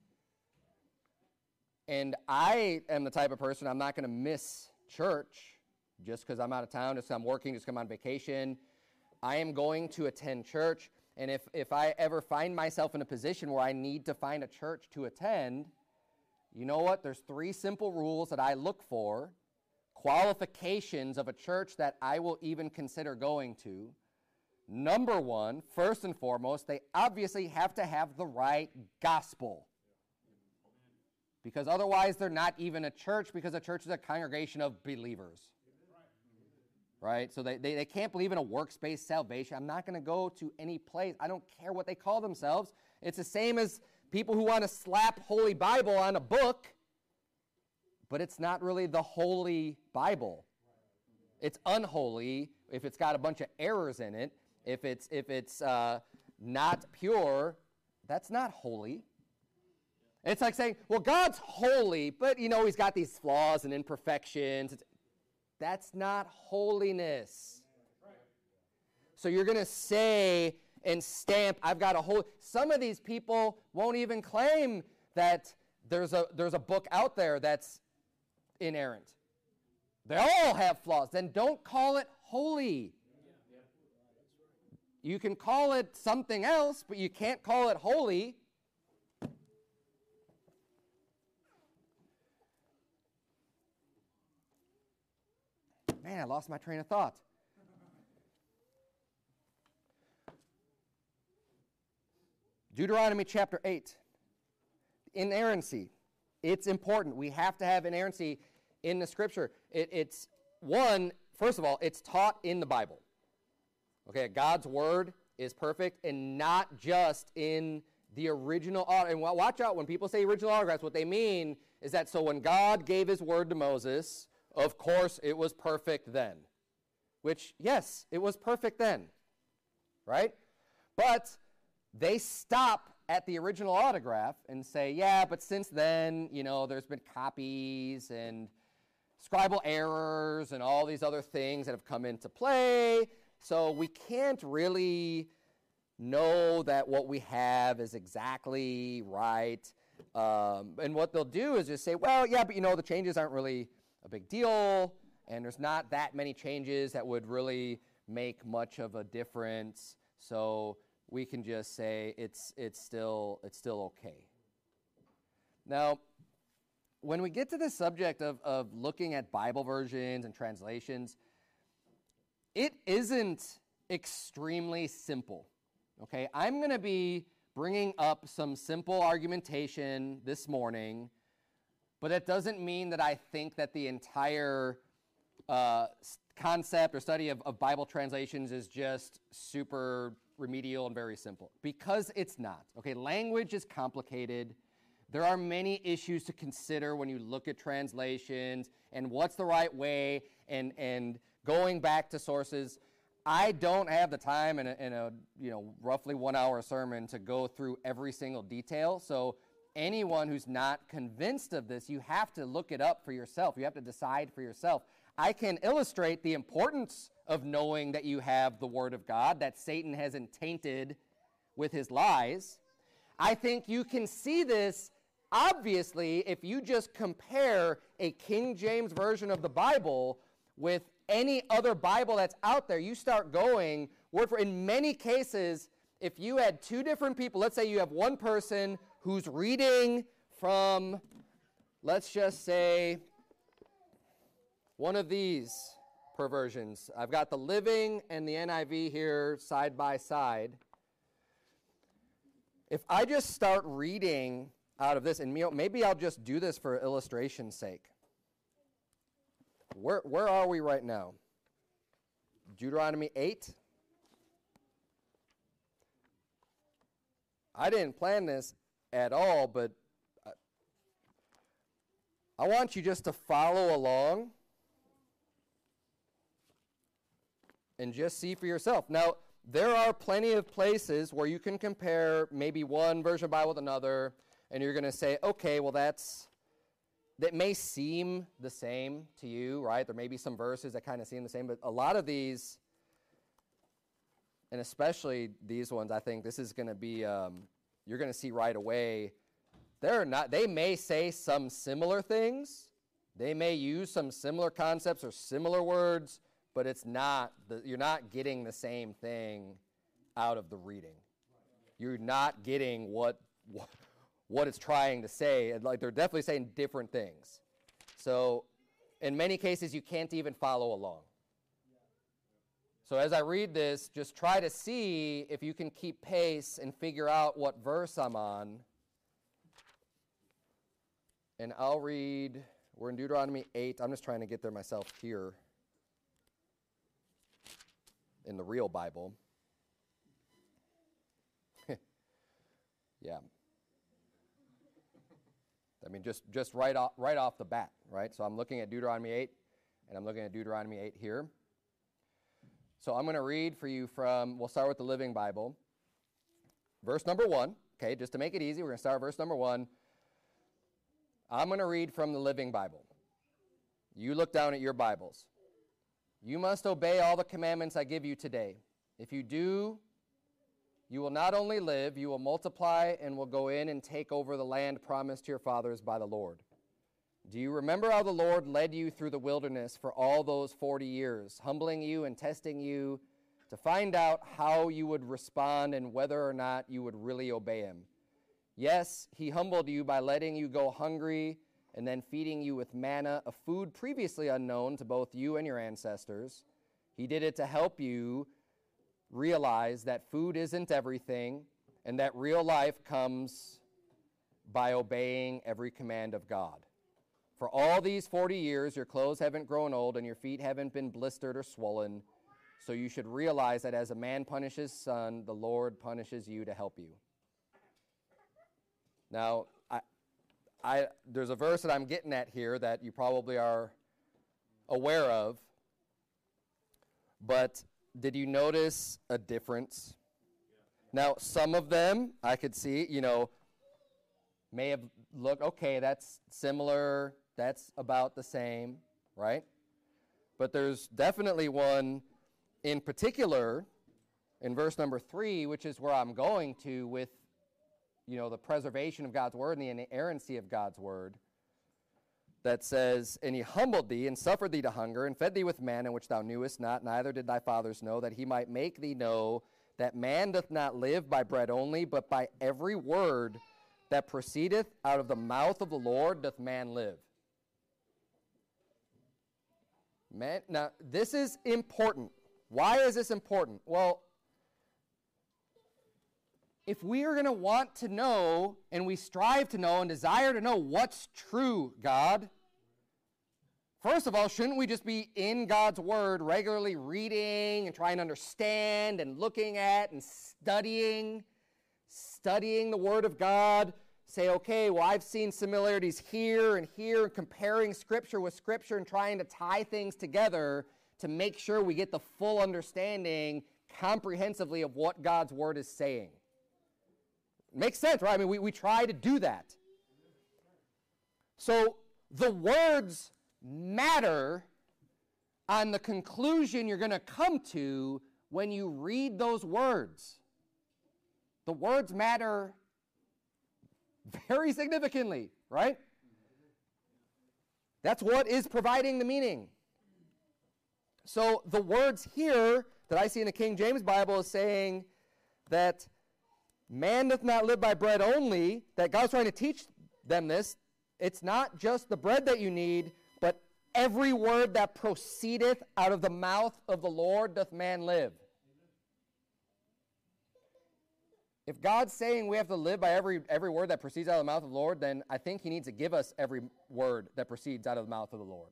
And I am the type of person, I'm not going to miss church just because I'm out of town, just because I'm working, just because I'm on vacation. I am going to attend church. And if I ever find myself in a position where I need to find a church to attend, you know what? There's 3 simple rules that I look for, qualifications of a church that I will even consider going to. Number 1, first and foremost, they obviously have to have the right gospel. Because otherwise they're not even a church, because a church is a congregation of believers. Right? So they can't believe in a works-based salvation. I'm not going to go to any place. I don't care what they call themselves. It's the same as people who want to slap Holy Bible on a book, but it's not really the Holy Bible. It's unholy if it's got a bunch of errors in it. If it's not pure, that's not holy. It's like saying, well, God's holy, but, he's got these flaws and imperfections. That's not holiness. So you're going to say and stamp, I've got a holy. Some of these people won't even claim that there's a book out there that's inerrant. They all have flaws. Then don't call it holy. You can call it something else, but you can't call it holy. Man, I lost my train of thought. Deuteronomy chapter 8. Inerrancy. It's important. We have to have inerrancy in the Scripture. First of all, it's taught in the Bible. Okay, God's Word is perfect, and not just in the original. And watch out, when people say original autographs, what they mean is that so when God gave His Word to Moses, of course, it was perfect then. Which, yes, it was perfect then. Right? But they stop at the original autograph and say, yeah, but since then, there's been copies and scribal errors and all these other things that have come into play. So we can't really know that what we have is exactly right. And what they'll do is just say, well, yeah, but the changes aren't really a big deal, and there's not that many changes that would really make much of a difference, so we can just say it's still okay. Now, when we get to the subject of looking at Bible versions and translations, it isn't extremely simple. Okay, I'm going to be bringing up some simple argumentation this morning. But that doesn't mean that I think that the entire concept or study of Bible translations is just super remedial and very simple. Because it's not. Okay, language is complicated. There are many issues to consider when you look at translations and what's the right way and going back to sources. I don't have the time in a roughly 1 hour sermon to go through every single detail. So anyone who's not convinced of this, you have to look it up for yourself. You have to decide for yourself. I can illustrate the importance of knowing that you have the Word of God, that Satan hasn't tainted with his lies. I think you can see this, obviously, if you just compare a King James version of the Bible with any other Bible that's out there. You start going word for, in many cases, if you had 2 different people, let's say you have one person who's reading from, let's just say, one of these perversions. I've got the Living and the NIV here side by side. If I just start reading out of this, and maybe I'll just do this for illustration's sake. Where are we right now? Deuteronomy 8. I didn't plan this at all, but I want you just to follow along and just see for yourself. Now, there are plenty of places where you can compare maybe one version of the Bible with another, and you're going to say, okay, well, that may seem the same to you, right? There may be some verses that kind of seem the same, but a lot of these, and especially these ones, I think this is going to be, you're going to see right away, they may say some similar things, they may use some similar concepts or similar words, but it's not, you're not getting the same thing out of the reading. You're not getting what it's trying to say. Like, they're definitely saying different things. So in many cases, you can't even follow along. So as I read this, just try to see if you can keep pace and figure out what verse I'm on. And I'll read, we're in Deuteronomy 8. I'm just trying to get there myself here in the real Bible. Yeah. I mean, just right off the bat, right? So I'm looking at Deuteronomy 8, and I'm looking at Deuteronomy 8 here. So I'm going to read for you from, we'll start with the Living Bible. Verse number 1, okay, just to make it easy, we're going to start verse number 1. I'm going to read from the Living Bible. You look down at your Bibles. You must obey all the commandments I give you today. If you do, you will not only live, you will multiply and will go in and take over the land promised to your fathers by the Lord. Do you remember how the Lord led you through the wilderness for all those 40 years, humbling you and testing you to find out how you would respond and whether or not you would really obey him? Yes, he humbled you by letting you go hungry and then feeding you with manna, a food previously unknown to both you and your ancestors. He did it to help you realize that food isn't everything and that real life comes by obeying every command of God. For all these 40 years, your clothes haven't grown old and your feet haven't been blistered or swollen, so you should realize that as a man punishes his son, the Lord punishes you to help you. Now, there's a verse that I'm getting at here that you probably are aware of, but did you notice a difference? Now, some of them I could see, may have looked, okay, that's similar, that's about the same, right? But there's definitely one in particular in verse number 3, which is where I'm going to with the preservation of God's word and the inerrancy of God's word, that says, and he humbled thee and suffered thee to hunger and fed thee with manna which thou knewest not, neither did thy fathers know, that he might make thee know that man doth not live by bread only, but by every word that proceedeth out of the mouth of the Lord doth man live. Man, now, this is important. Why is this important? Well, if we are going to want to know, and we strive to know and desire to know what's true, God, first of all, shouldn't we just be in God's word, regularly reading and trying to understand and looking at and studying the word of God? Say, okay, well, I've seen similarities here and here, and comparing Scripture with Scripture and trying to tie things together to make sure we get the full understanding comprehensively of what God's word is saying. Makes sense, right? I mean, we try to do that. So the words matter on the conclusion you're going to come to when you read those words. The words matter very significantly, right? That's what is providing the meaning. So the words here that I see in the King James Bible is saying that man doth not live by bread only, that God's trying to teach them this. It's not just the bread that you need, but every word that proceedeth out of the mouth of the Lord doth man live. If God's saying we have to live by every word that proceeds out of the mouth of the Lord, then I think he needs to give us every word that proceeds out of the mouth of the Lord.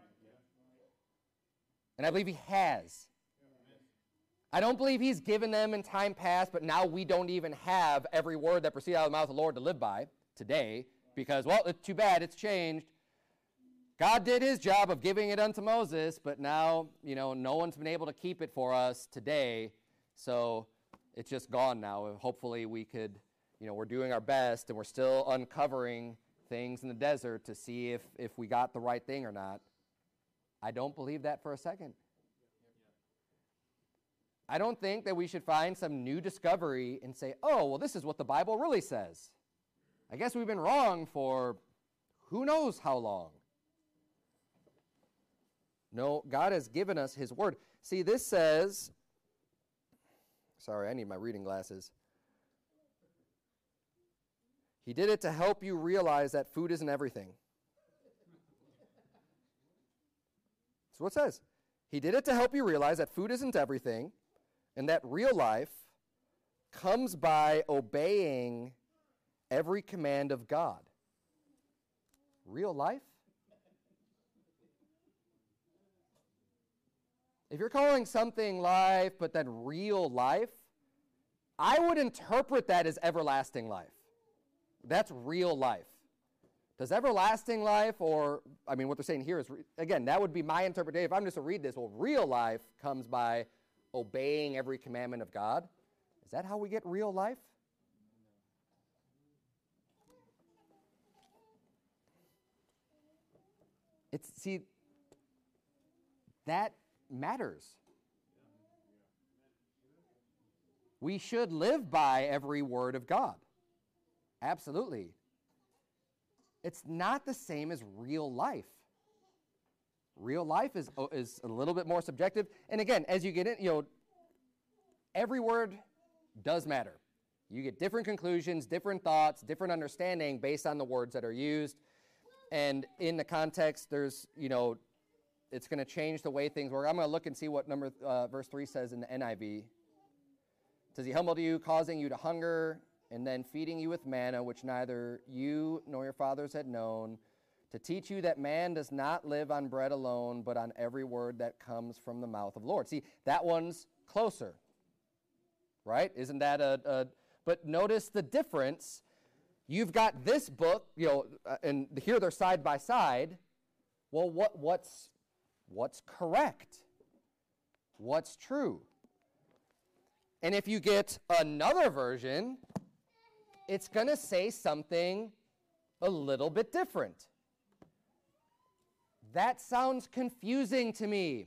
And I believe he has. I don't believe he's given them in time past, but now we don't even have every word that proceeds out of the mouth of the Lord to live by today, because, well, it's too bad, it's changed. God did his job of giving it unto Moses, but now, no one's been able to keep it for us today. So it's just gone now. Hopefully we could, we're doing our best, and we're still uncovering things in the desert to see if we got the right thing or not. I don't believe that for a second. I don't think that we should find some new discovery and say, oh, well, this is what the Bible really says. I guess we've been wrong for who knows how long. No, God has given us his word. See, this says, sorry, I need my reading glasses. He did it to help you realize that food isn't everything. That's what it says. He did it to help you realize that food isn't everything, and that real life comes by obeying every command of God. Real life? If you're calling something life, but then real life, I would interpret that as everlasting life. That's real life. Does everlasting life, or, what they're saying here is, again, that would be my interpretation. If I'm just to read this, well, real life comes by obeying every commandment of God. Is that how we get real life? That matters. We should live by every word of God. Absolutely. It's not the same as real life. Real life is a little bit more subjective. And again, as you get in, every word does matter. You get different conclusions, different thoughts, different understanding based on the words that are used. And in the context, there's, it's going to change the way things work. I'm going to look and see what verse 3 says in the NIV. It says, he humbled you, causing you to hunger, and then feeding you with manna, which neither you nor your fathers had known, to teach you that man does not live on bread alone, but on every word that comes from the mouth of the Lord. See, that one's closer, right? Isn't that but notice the difference. You've got this book, and here they're side by side. Well, what's correct? What's true? And if you get another version, it's going to say something a little bit different. That sounds confusing to me.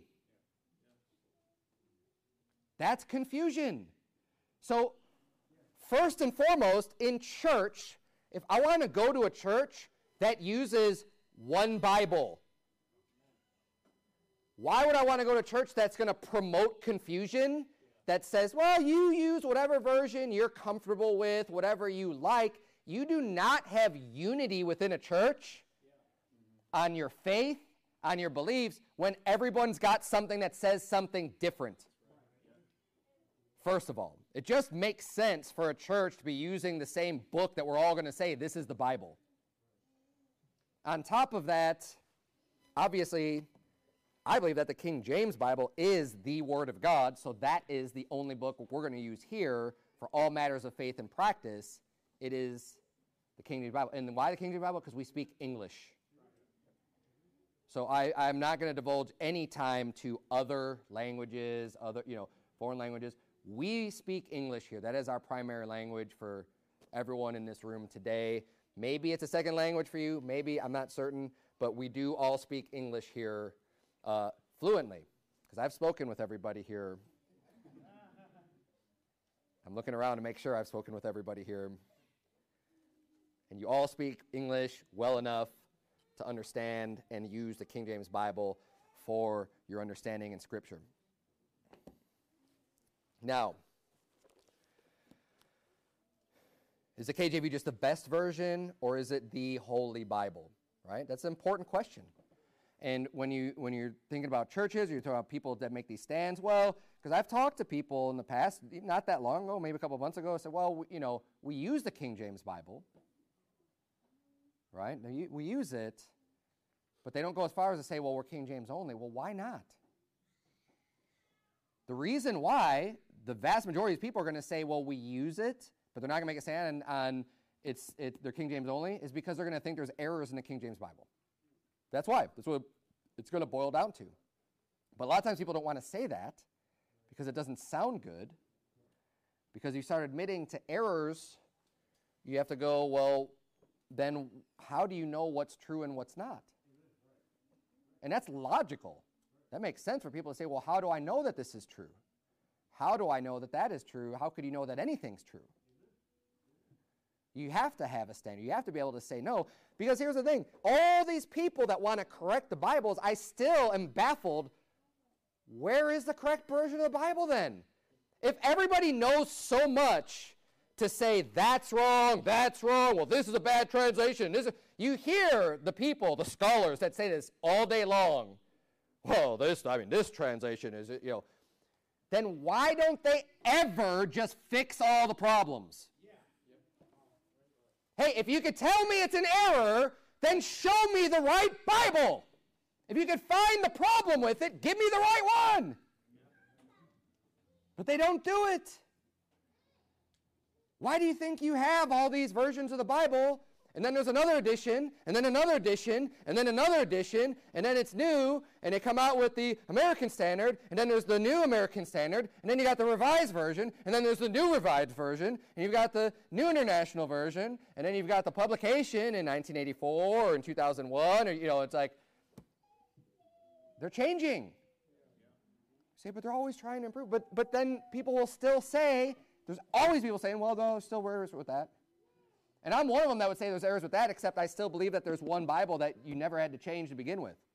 That's confusion. So, first and foremost, in church, if I want to go to a church that uses one Bible, why would I want to go to a church that's going to promote confusion, that says, well, you use whatever version you're comfortable with, whatever you like? You do not have unity within a church on your faith, on your beliefs, when everyone's got something that says something different. First of all, it just makes sense for a church to be using the same book that we're all going to say, this is the Bible. On top of that, obviously, I believe that the King James Bible is the Word of God, so that is the only book we're going to use here for all matters of faith and practice. It is the King James Bible. And why the King James Bible? Because we speak English. So I'm not going to divulge any time to other languages, foreign languages. We speak English here. That is our primary language for everyone in this room today. Maybe it's a second language for you. Maybe, I'm not certain. But we do all speak English here fluently, because I've spoken with everybody here. I'm looking around to make sure I've spoken with everybody here. And you all speak English well enough to understand and use the King James Bible for your understanding in Scripture. Now, is the KJV just the best version, or is it the Holy Bible? Right? That's an important question. And when you're thinking about churches, you're talking about people that make these stands, well, because I've talked to people in the past, not that long ago, maybe a couple of months ago, said, well, we use the King James Bible, right? We use it, but they don't go as far as to say, well, we're King James only. Well, why not? The reason why the vast majority of people are going to say, well, we use it, but they're not going to make a stand on they're King James only, is because they're going to think there's errors in the King James Bible. That's why. That's what it's going to boil down to. But a lot of times people don't want to say that because it doesn't sound good. Because you start admitting to errors, you have to go, well, then how do you know what's true and what's not? And that's logical. That makes sense for people to say, well, how do I know that this is true? How do I know that that is true? How could you know that anything's true? You have to have a standard. You have to be able to say no. Because here's the thing. All these people that want to correct the Bibles, I still am baffled. Where is the correct version of the Bible then? If everybody knows so much to say that's wrong, well, this is a bad translation. You hear the people, the scholars that say this all day long. Well, this translation is, then why don't they ever just fix all the problems? Hey, if you could tell me it's an error, then show me the right Bible. If you could find the problem with it, give me the right one. But they don't do it. Why do you think you have all these versions of the Bible, and then there's another edition, and then another edition, and then another edition, and then it's new, and they come out with the American Standard, and then there's the New American Standard, and then you got the Revised Version, and then there's the New Revised Version, and you've got the New International Version, and then you've got the publication in 1984 or in 2001, or, it's like, they're changing. You say, but they're always trying to improve. But then people will still say, there's always people saying, well, no, there's still errors with that. And I'm one of them that would say there's errors with that, except I still believe that there's one Bible that you never had to change to begin with.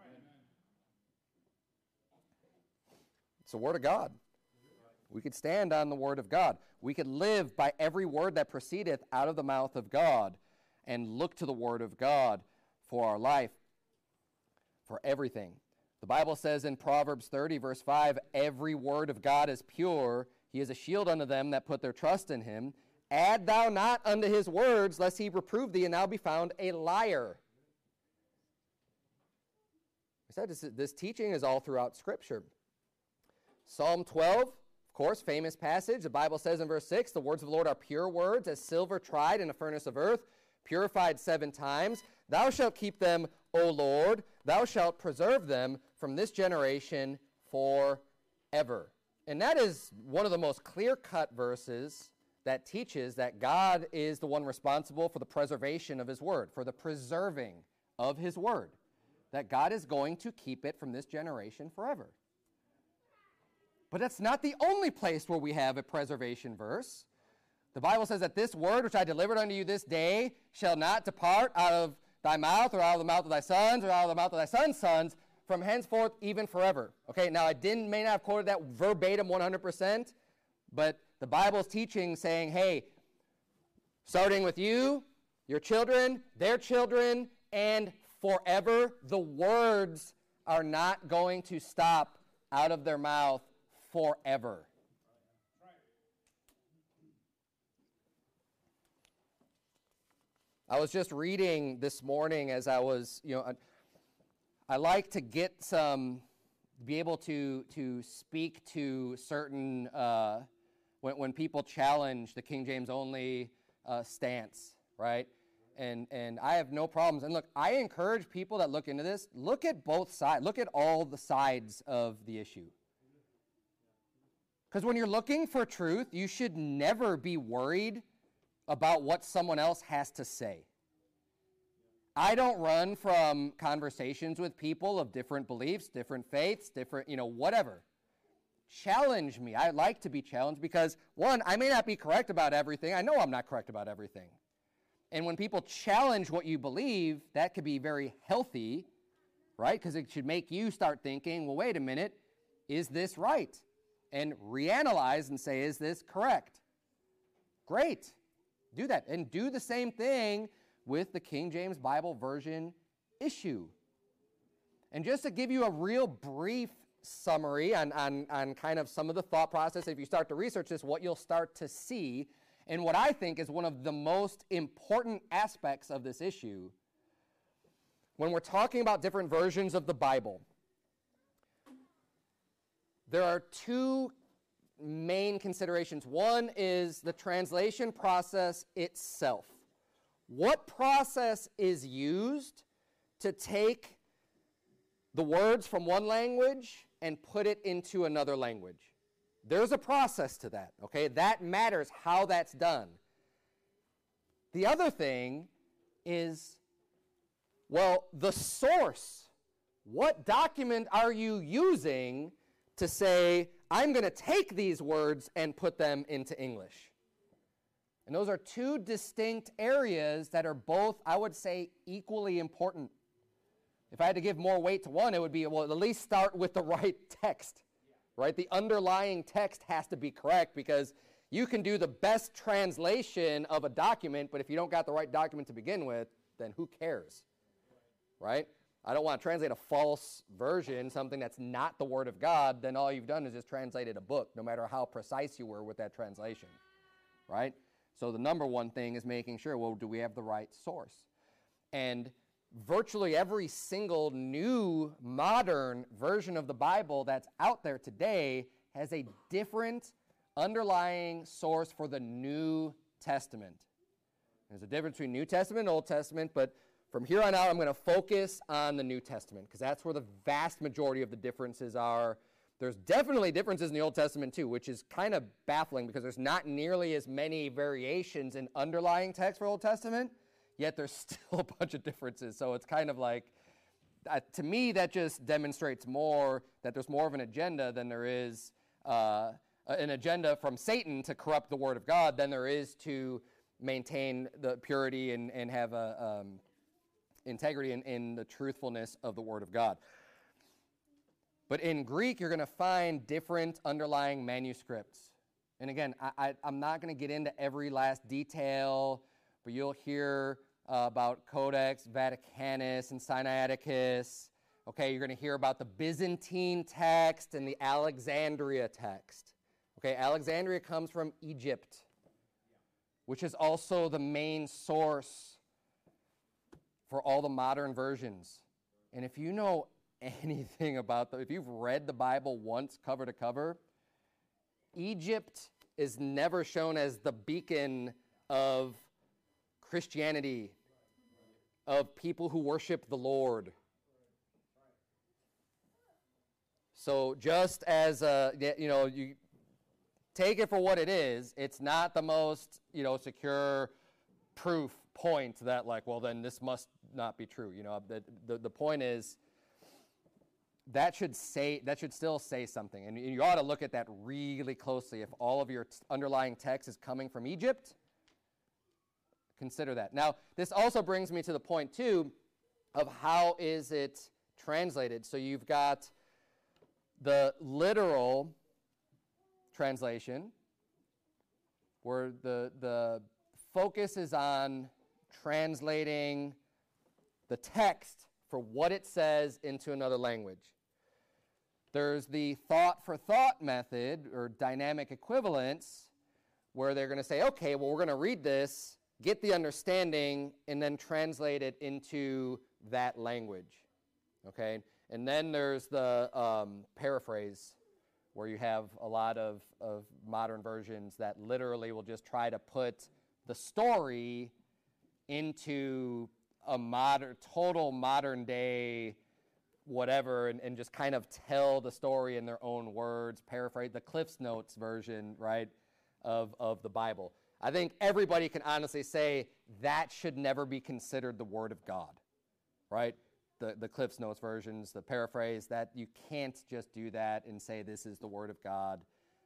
It's the Word of God. We could stand on the Word of God. We could live by every word that proceedeth out of the mouth of God and look to the Word of God for our life, for everything. The Bible says in Proverbs 30, verse 5, every word of God is pure. He is a shield unto them that put their trust in him. Add thou not unto his words, lest he reprove thee, and thou be found a liar. I said this teaching is all throughout Scripture. Psalm 12, of course, famous passage. The Bible says in verse 6, the words of the Lord are pure words, as silver tried in a furnace of earth, purified 7 times. Thou shalt keep them, O Lord. Thou shalt preserve them from this generation forever. And that is one of the most clear-cut verses that teaches that God is the one responsible for the preservation of his word, for the preserving of his word, that God is going to keep it from this generation forever. But that's not the only place where we have a preservation verse. The Bible says that this word which I delivered unto you this day shall not depart out of thy mouth, or out of the mouth of thy sons, or out of the mouth of thy sons' sons, from henceforth even forever. Okay, now I may not have quoted that verbatim 100%, but the Bible's teaching saying, hey, starting with you, your children, their children, and forever, the words are not going to stop out of their mouth forever. I was just reading this morning as I was, I like to get be able to speak to certain, when people challenge the King James only stance, right? And I have no problems. And look, I encourage people that look into this, look at both sides. Look at all the sides of the issue. Because when you're looking for truth, you should never be worried about what someone else has to say. I don't run from conversations with people of different beliefs, different faiths, different, whatever. Challenge me. I like to be challenged because, one, I may not be correct about everything. I know I'm not correct about everything. And when people challenge what you believe, that could be very healthy, right? Because it should make you start thinking, well, wait a minute, is this right? And reanalyze and say, is this correct? Great. Do that. And do the same thing with the King James Bible version issue. And just to give you a real brief summary on kind of some of the thought process, if you start to research this, what you'll start to see, and what I think is one of the most important aspects of this issue, when we're talking about different versions of the Bible, there are 2 main considerations. One is the translation process itself. What process is used to take the words from one language and put it into another language? There's a process to that, okay? That matters how that's done. The other thing is, well, the source. What document are you using to say, I'm going to take these words and put them into English? And those are two distinct areas that are both, I would say, equally important. If I had to give more weight to one, it would be, well, at least start with the right text, right? The underlying text has to be correct, because you can do the best translation of a document, but if you don't got the right document to begin with, then who cares, right? I don't want to translate a false version, something that's not the Word of God, then all you've done is just translated a book, no matter how precise you were with that translation, right? So the number one thing is making sure, well, do we have the right source? And virtually every single new modern version of the Bible that's out there today has a different underlying source for the New Testament. There's a difference between New Testament and Old Testament, but from here on out, I'm going to focus on the New Testament, because that's where the vast majority of the differences are. There's definitely differences in the Old Testament too, which is kind of baffling, because there's not nearly as many variations in underlying text for Old Testament, yet there's still a bunch of differences. So it's kind of like, to me, that just demonstrates more that there's more of an agenda than there is an agenda from Satan to corrupt the Word of God than there is to maintain the purity and have a integrity in the truthfulness of the Word of God. But in Greek, you're going to find different underlying manuscripts. And again, I'm not going to get into every last detail, but you'll hear about Codex Vaticanus and Sinaiticus. Okay, you're going to hear about the Byzantine text and the Alexandria text. Okay, Alexandria comes from Egypt, which is also the main source for all the modern versions. And if you know anything about if you've read the Bible once cover to cover, Egypt is never shown as the beacon of Christianity, of people who worship the Lord. So just as you take it for what it is, it's not the most, secure proof point that, like, well, then this must not be true. The point is that should still say something, and you ought to look at that really closely. If all of your underlying text is coming from Egypt, consider that. Now, this also brings me to the point too of how is it translated. So you've got the literal translation, where the focus is on translating the text for what it says into another language. There's the thought for thought method, or dynamic equivalence, where they're going to say, okay, well, we're going to read this, get the understanding, and then translate it into that language. Okay? And then there's the paraphrase, where you have a lot of modern versions that literally will just try to put the story into a total modern day whatever, and just kind of tell the story in their own words, paraphrase the Cliff's Notes version, right, of the Bible. I think everybody can honestly say that should never be considered the Word of God, right? The Cliff's Notes versions, the paraphrase, that you can't just do that and say this is the Word of God.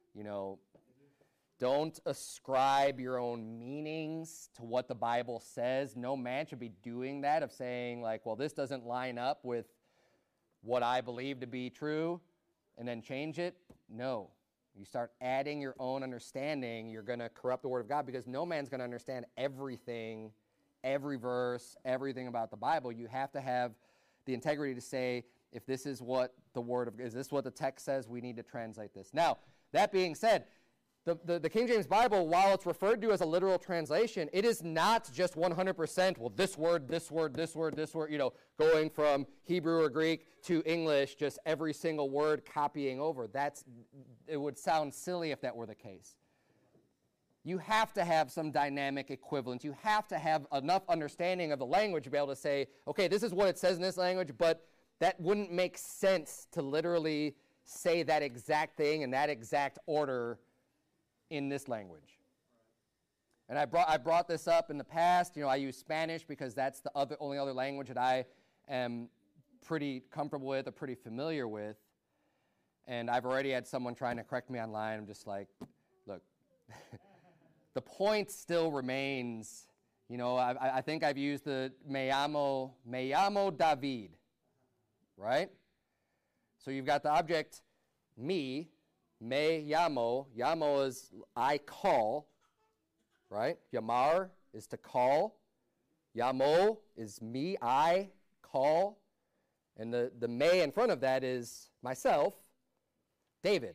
Don't ascribe your own meanings to what the Bible says. No man should be doing that, of saying, like, well, this doesn't line up with what I believe to be true, and then change it. No. You start adding your own understanding, you're going to corrupt the Word of God, because no man's going to understand everything, every verse, everything about the Bible. You have to have the integrity to say, if this is what is this what the text says, we need to translate this. Now, that being said, the King James Bible, while it's referred to as a literal translation, it is not just 100%, well, this word, going from Hebrew or Greek to English, just every single word copying over. It would sound silly if that were the case. You have to have some dynamic equivalence. You have to have enough understanding of the language to be able to say, okay, this is what it says in this language, but that wouldn't make sense to literally say that exact thing in that exact order in this language. And I brought this up in the past. I use Spanish because that's the only other language that I am pretty comfortable with or pretty familiar with. And I've already had someone trying to correct me online. I'm just like, look, the point still remains. I think I've used the me llamo David, right? So you've got the object me llamo. Llamo is I call, right? Llamar is to call. Llamo is me, I call. And the me in front of that is myself, David,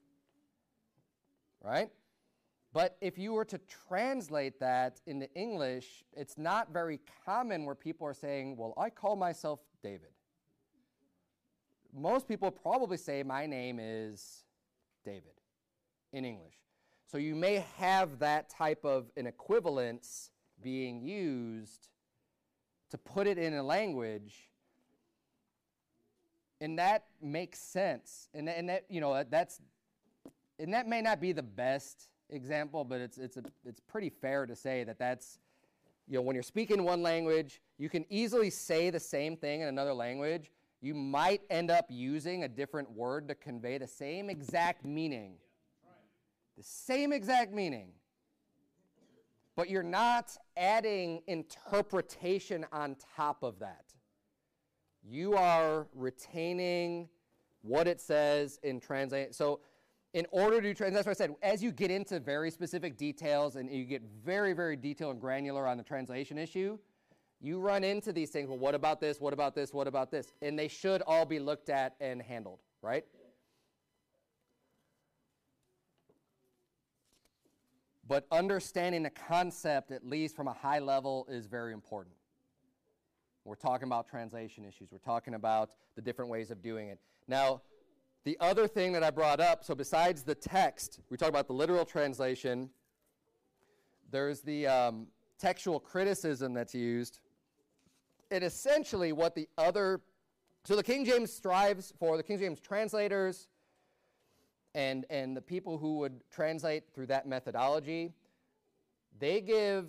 right? But if you were to translate that into English, it's not very common where people are saying, well, I call myself David. Most people probably say my name is David in English. So you may have that type of an equivalence being used to put it in a language, and that makes sense. And that may not be the best example, but it's pretty fair to say that that's, when you're speaking one language, you can easily say the same thing in another language. You might end up using a different word to convey the same exact meaning. The same exact meaning. But you're not adding interpretation on top of that. You are retaining what it says in translation. So in order to translate, that's what I said, as you get into very specific details and you get very, very detailed and granular on the translation issue, you run into these things. Well, what about this? What about this? What about this? And they should all be looked at and handled, right? But understanding the concept, at least from a high level, is very important. We're talking about translation issues. We're talking about the different ways of doing it. Now, the other thing that I brought up, so besides the text, we talk about the literal translation, there's the textual criticism that's used. And essentially what so the King James strives for, the King James translators and the people who would translate through that methodology, they give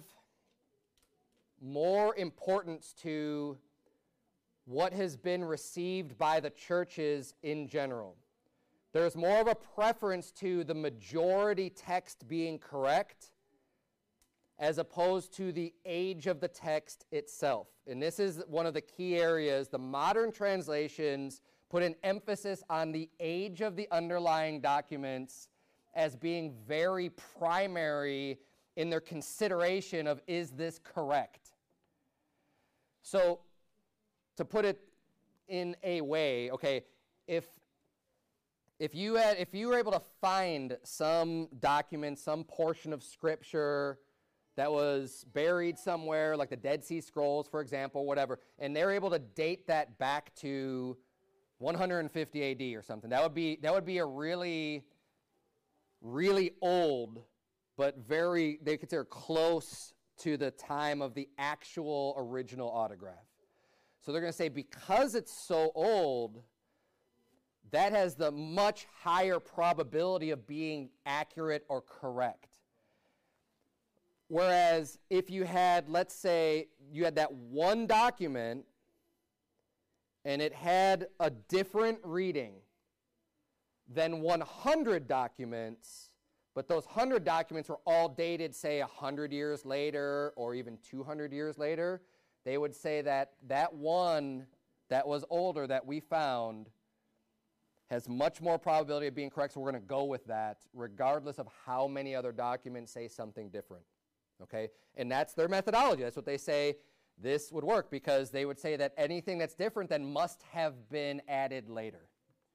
more importance to what has been received by the churches in general. There's more of a preference to the majority text being correct as opposed to the age of the text itself. And this is one of the key areas. The modern translations put an emphasis on the age of the underlying documents as being very primary in their consideration of, is this correct? So, to put it in a way, okay, if you were able to find some document, some portion of Scripture that was buried somewhere, like the Dead Sea Scrolls, for example, whatever, and they're able to date that back to 150 AD or something, that would be a really, really old, but they consider close to the time of the actual original autograph. So they're going to say, because it's so old, that has the much higher probability of being accurate or correct. Whereas if you had, let's say, you had that one document and it had a different reading than 100 documents, but those 100 documents were all dated, say, 100 years later or even 200 years later, they would say that that one that was older that we found has much more probability of being correct, so we're going to go with that regardless of how many other documents say something different. Okay? And that's their methodology. That's what they say this would work, because they would say that anything that's different then must have been added later.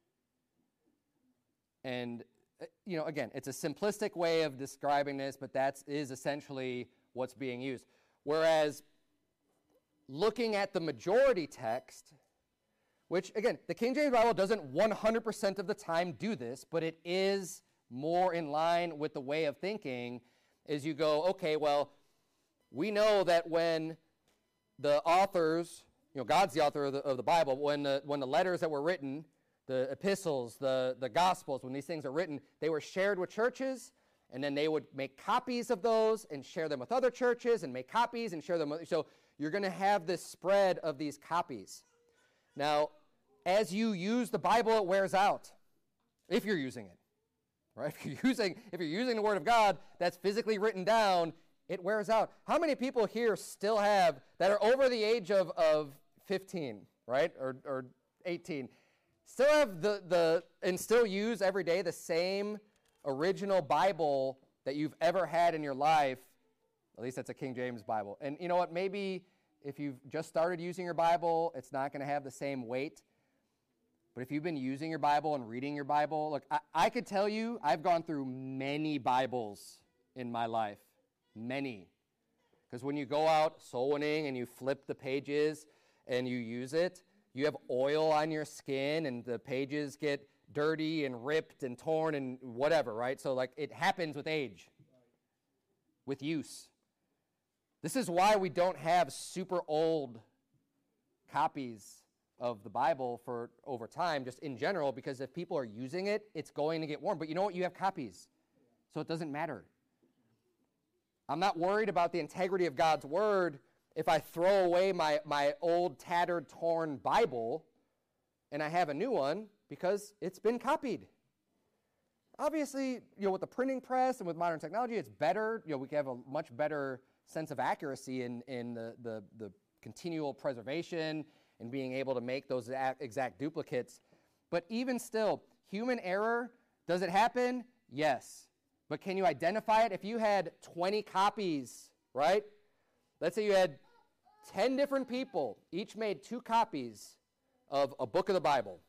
And, again, it's a simplistic way of describing this, but that is essentially what's being used. Whereas looking at the majority text, which, again, the King James Bible doesn't 100% of the time do this, but it is more in line with the way of thinking, is you go, okay, well, we know that when the authors, God's the author of the Bible, when the letters that were written, the epistles, the gospels, when these things are written, they were shared with churches, and then they would make copies of those and share them with other churches and make copies and share them. So you're going to have this spread of these copies. Now, as you use the Bible, it wears out, if you're using it. Right? If you're using the Word of God that's physically written down, it wears out. How many people here still have, that are over the age of 15, right, or 18, still have and still use every day the same original Bible that you've ever had in your life? At least that's a King James Bible. And you know what? Maybe if you've just started using your Bible, it's not going to have the same weight. But if you've been using your Bible and reading your Bible, look, I could tell you I've gone through many Bibles in my life. Many. Because when you go out soul winning and you flip the pages and you use it, you have oil on your skin and the pages get dirty and ripped and torn and whatever, right? So like it happens with age, with use. This is why we don't have super old copies of the Bible for over time, just in general, because if people are using it, it's going to get worn. But you know what? You have copies, so it doesn't matter. I'm not worried about the integrity of God's Word if I throw away my old, tattered, torn Bible and I have a new one because it's been copied. Obviously, with the printing press and with modern technology, it's better. We can have a much better sense of accuracy in the continual preservation and being able to make those exact duplicates. But even still, human error, does it happen? Yes. But can you identify it? If you had 20 copies, right? Let's say you had 10 different people, each made 2 copies of a book of the Bible.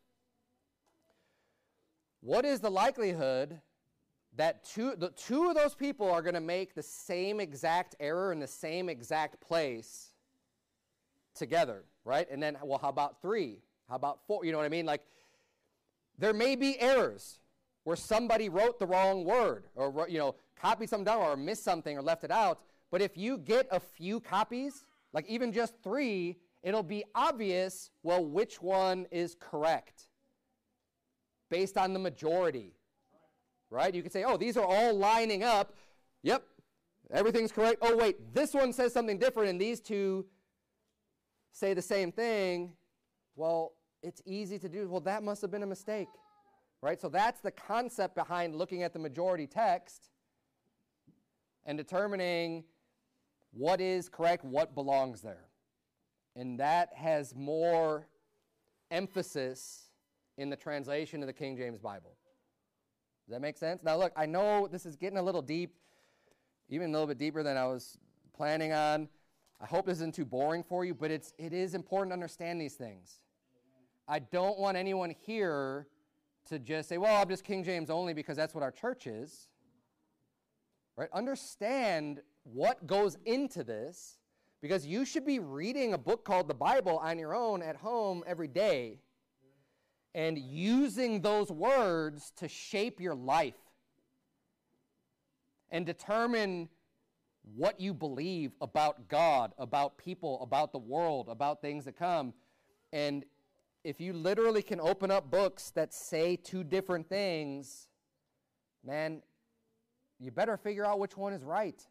What is the likelihood that the two of those people are going to make the same exact error in the same exact place together, right? And then, well, how about 3? How about 4? You know what I mean? Like, there may be errors where somebody wrote the wrong word or, copied something down or missed something or left it out. But if you get a few copies, like even just 3, it'll be obvious, well, which one is correct based on the majority, right? You could say, oh, these are all lining up. Yep, everything's correct. Oh, wait, this one says something different and these 2 say the same thing. Well, it's easy to do. Well, that must have been a mistake, right? So that's the concept behind looking at the majority text and determining what is correct, what belongs there. And that has more emphasis in the translation of the King James Bible. Does that make sense? Now, look, I know this is getting a little deep, even a little bit deeper than I was planning on. I hope this isn't too boring for you, but it is important to understand these things. I don't want anyone here to just say, well, I'm just King James only because that's what our church is. Right? Understand what goes into this, because you should be reading a book called the Bible on your own at home every day and using those words to shape your life and determine what you believe about God, about people, about the world, about things that come. And if you literally can open up books that say 2 different things, man, you better figure out which one is right.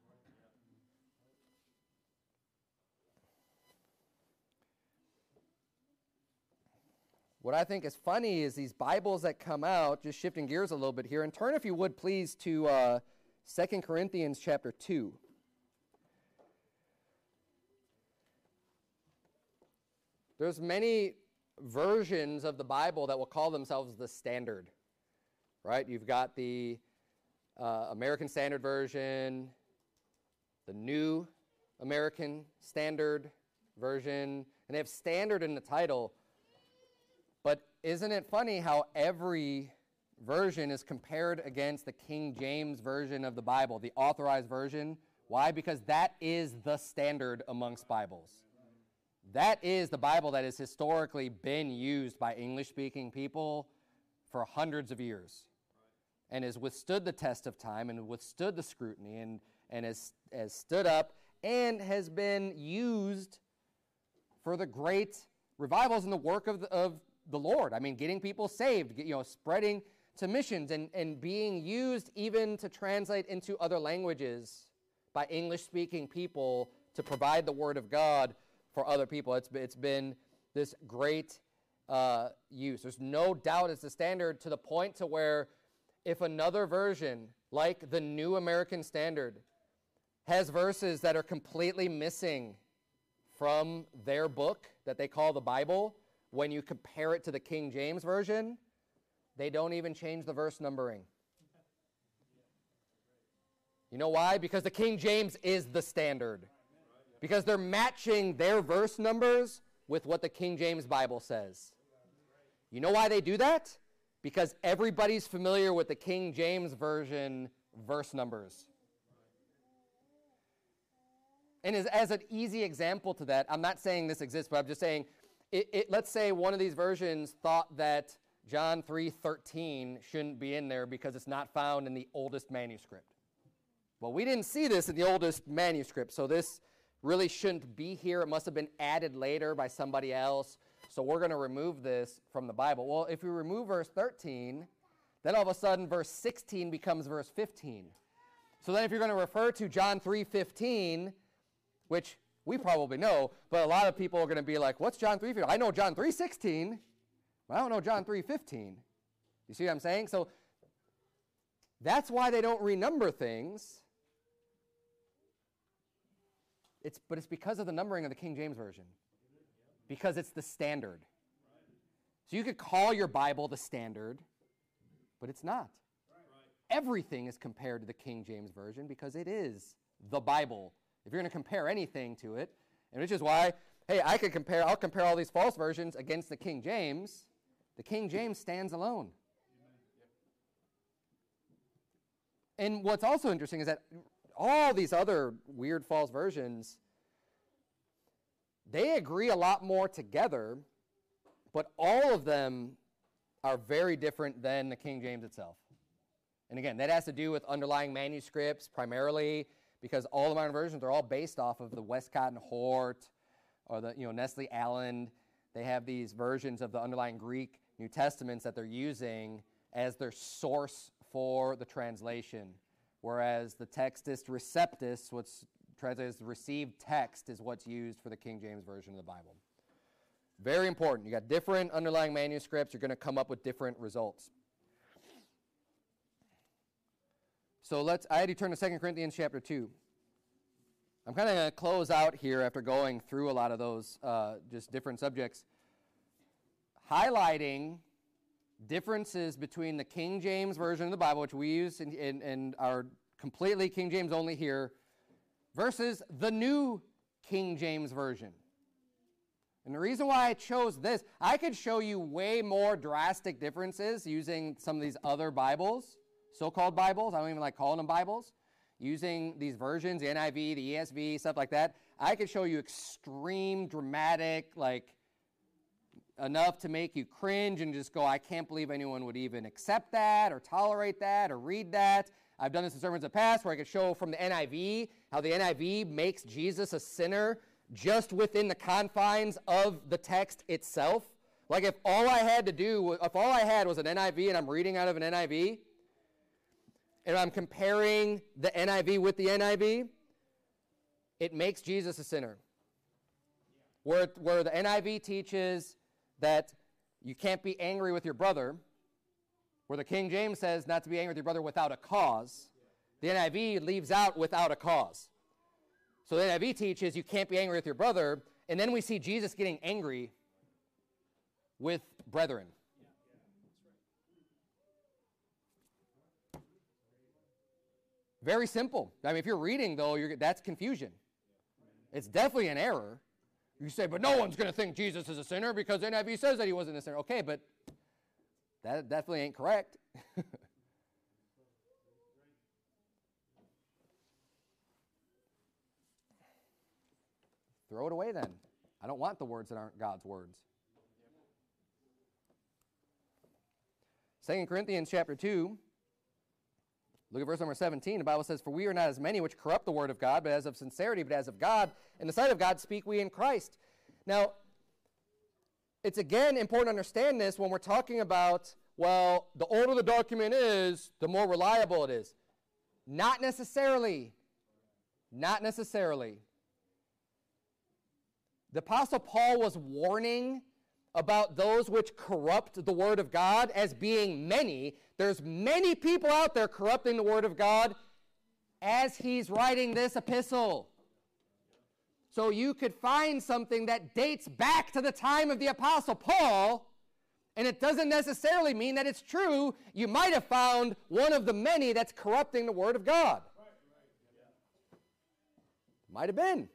What I think is funny is these Bibles that come out, just shifting gears a little bit here, and turn, if you would, please, to 2 Corinthians chapter 2. There's many versions of the Bible that will call themselves the Standard, right? You've got the American Standard Version, the New American Standard Version, and they have standard in the title. But isn't it funny how every version is compared against the King James Version of the Bible, the authorized version? Why? Because that is the standard amongst Bibles. That is the Bible that has historically been used by English-speaking people for hundreds of years and has withstood the test of time and withstood the scrutiny and has stood up and has been used for the great revivals and the work of the Lord. I mean, getting people saved, spreading to missions and being used even to translate into other languages by English-speaking people to provide the Word of God for other people. It's been this great use. There's no doubt it's the standard, to the point to where if another version, like the New American Standard, has verses that are completely missing from their book that they call the Bible, when you compare it to the King James Version, they don't even change the verse numbering. You know why? Because the King James is the standard. Because they're matching their verse numbers with what the King James Bible says. You know why they do that? Because everybody's familiar with the King James Version verse numbers. And as an easy example to that, I'm not saying this exists, but I'm just saying, let's say one of these versions thought that John 3:13 shouldn't be in there because it's not found in the oldest manuscript. Well, we didn't see this in the oldest manuscript, so this really shouldn't be here. It must have been added later by somebody else, so we're going to remove this from the Bible. Well, if we remove verse 13, then all of a sudden verse 16 becomes verse 15. So then if you're going to refer to John 3:15, which we probably know, but a lot of people are going to be like, what's John 3:15? I know John 3:16, but I don't know John 3:15. You see what I'm saying? So that's why they don't renumber things. But it's because of the numbering of the King James Version. Because it's the standard. So you could call your Bible the standard, but it's not. Everything is compared to the King James Version because it is the Bible. If you're going to compare anything to it, and which is why, hey, I'll compare all these false versions against the King James. The King James stands alone. And what's also interesting is that all these other weird false versions, they agree a lot more together, but all of them are very different than the King James itself. And again, that has to do with underlying manuscripts primarily, because all the modern versions are all based off of the Westcott and Hort or the Nestle Aland. They have these versions of the underlying Greek New Testaments that they're using as their source for the translation, whereas the Textus Receptus, what's translated as the received text, is what's used for the King James Version of the Bible. Very important. You got different underlying manuscripts. You're going to come up with different results. So I had to turn to 2 Corinthians chapter 2. I'm kind of going to close out here after going through a lot of those just different subjects, highlighting differences between the King James Version of the Bible, which we use and are completely King James only here, versus the New King James Version. And the reason why I chose this, I could show you way more drastic differences using some of these other Bibles, so-called Bibles. I don't even like calling them Bibles. Using these versions, the NIV, the ESV, stuff like that. I could show you extreme, dramatic, enough to make you cringe and just go, I can't believe anyone would even accept that or tolerate that or read that. I've done this in sermons in the past where I could show from the NIV how the NIV makes Jesus a sinner just within the confines of the text itself. Like if all I had was an NIV and I'm reading out of an NIV, and I'm comparing the NIV with the NIV, it makes Jesus a sinner. Where the NIV teaches that you can't be angry with your brother, where the King James says not to be angry with your brother without a cause, the NIV leaves out without a cause. So the NIV teaches you can't be angry with your brother, and then we see Jesus getting angry with brethren. Very simple. I mean, if you're reading, though, that's confusion. It's definitely an error. You say, but no one's going to think Jesus is a sinner because the NIV says that he wasn't a sinner. Okay, but that definitely ain't correct. Throw it away then. I don't want the words that aren't God's words. 2 Corinthians chapter 2. Look at verse number 17. The Bible says, for we are not as many which corrupt the word of God, but as of sincerity, but as of God. In the sight of God speak we in Christ. Now, it's again important to understand this when we're talking about, well, the older the document is, the more reliable it is. Not necessarily. Not necessarily. The Apostle Paul was warning about those which corrupt the Word of God as being many. There's many people out there corrupting the Word of God as he's writing this epistle. So you could find something that dates back to the time of the Apostle Paul, and it doesn't necessarily mean that it's true. You might have found one of the many that's corrupting the Word of God. Might have been.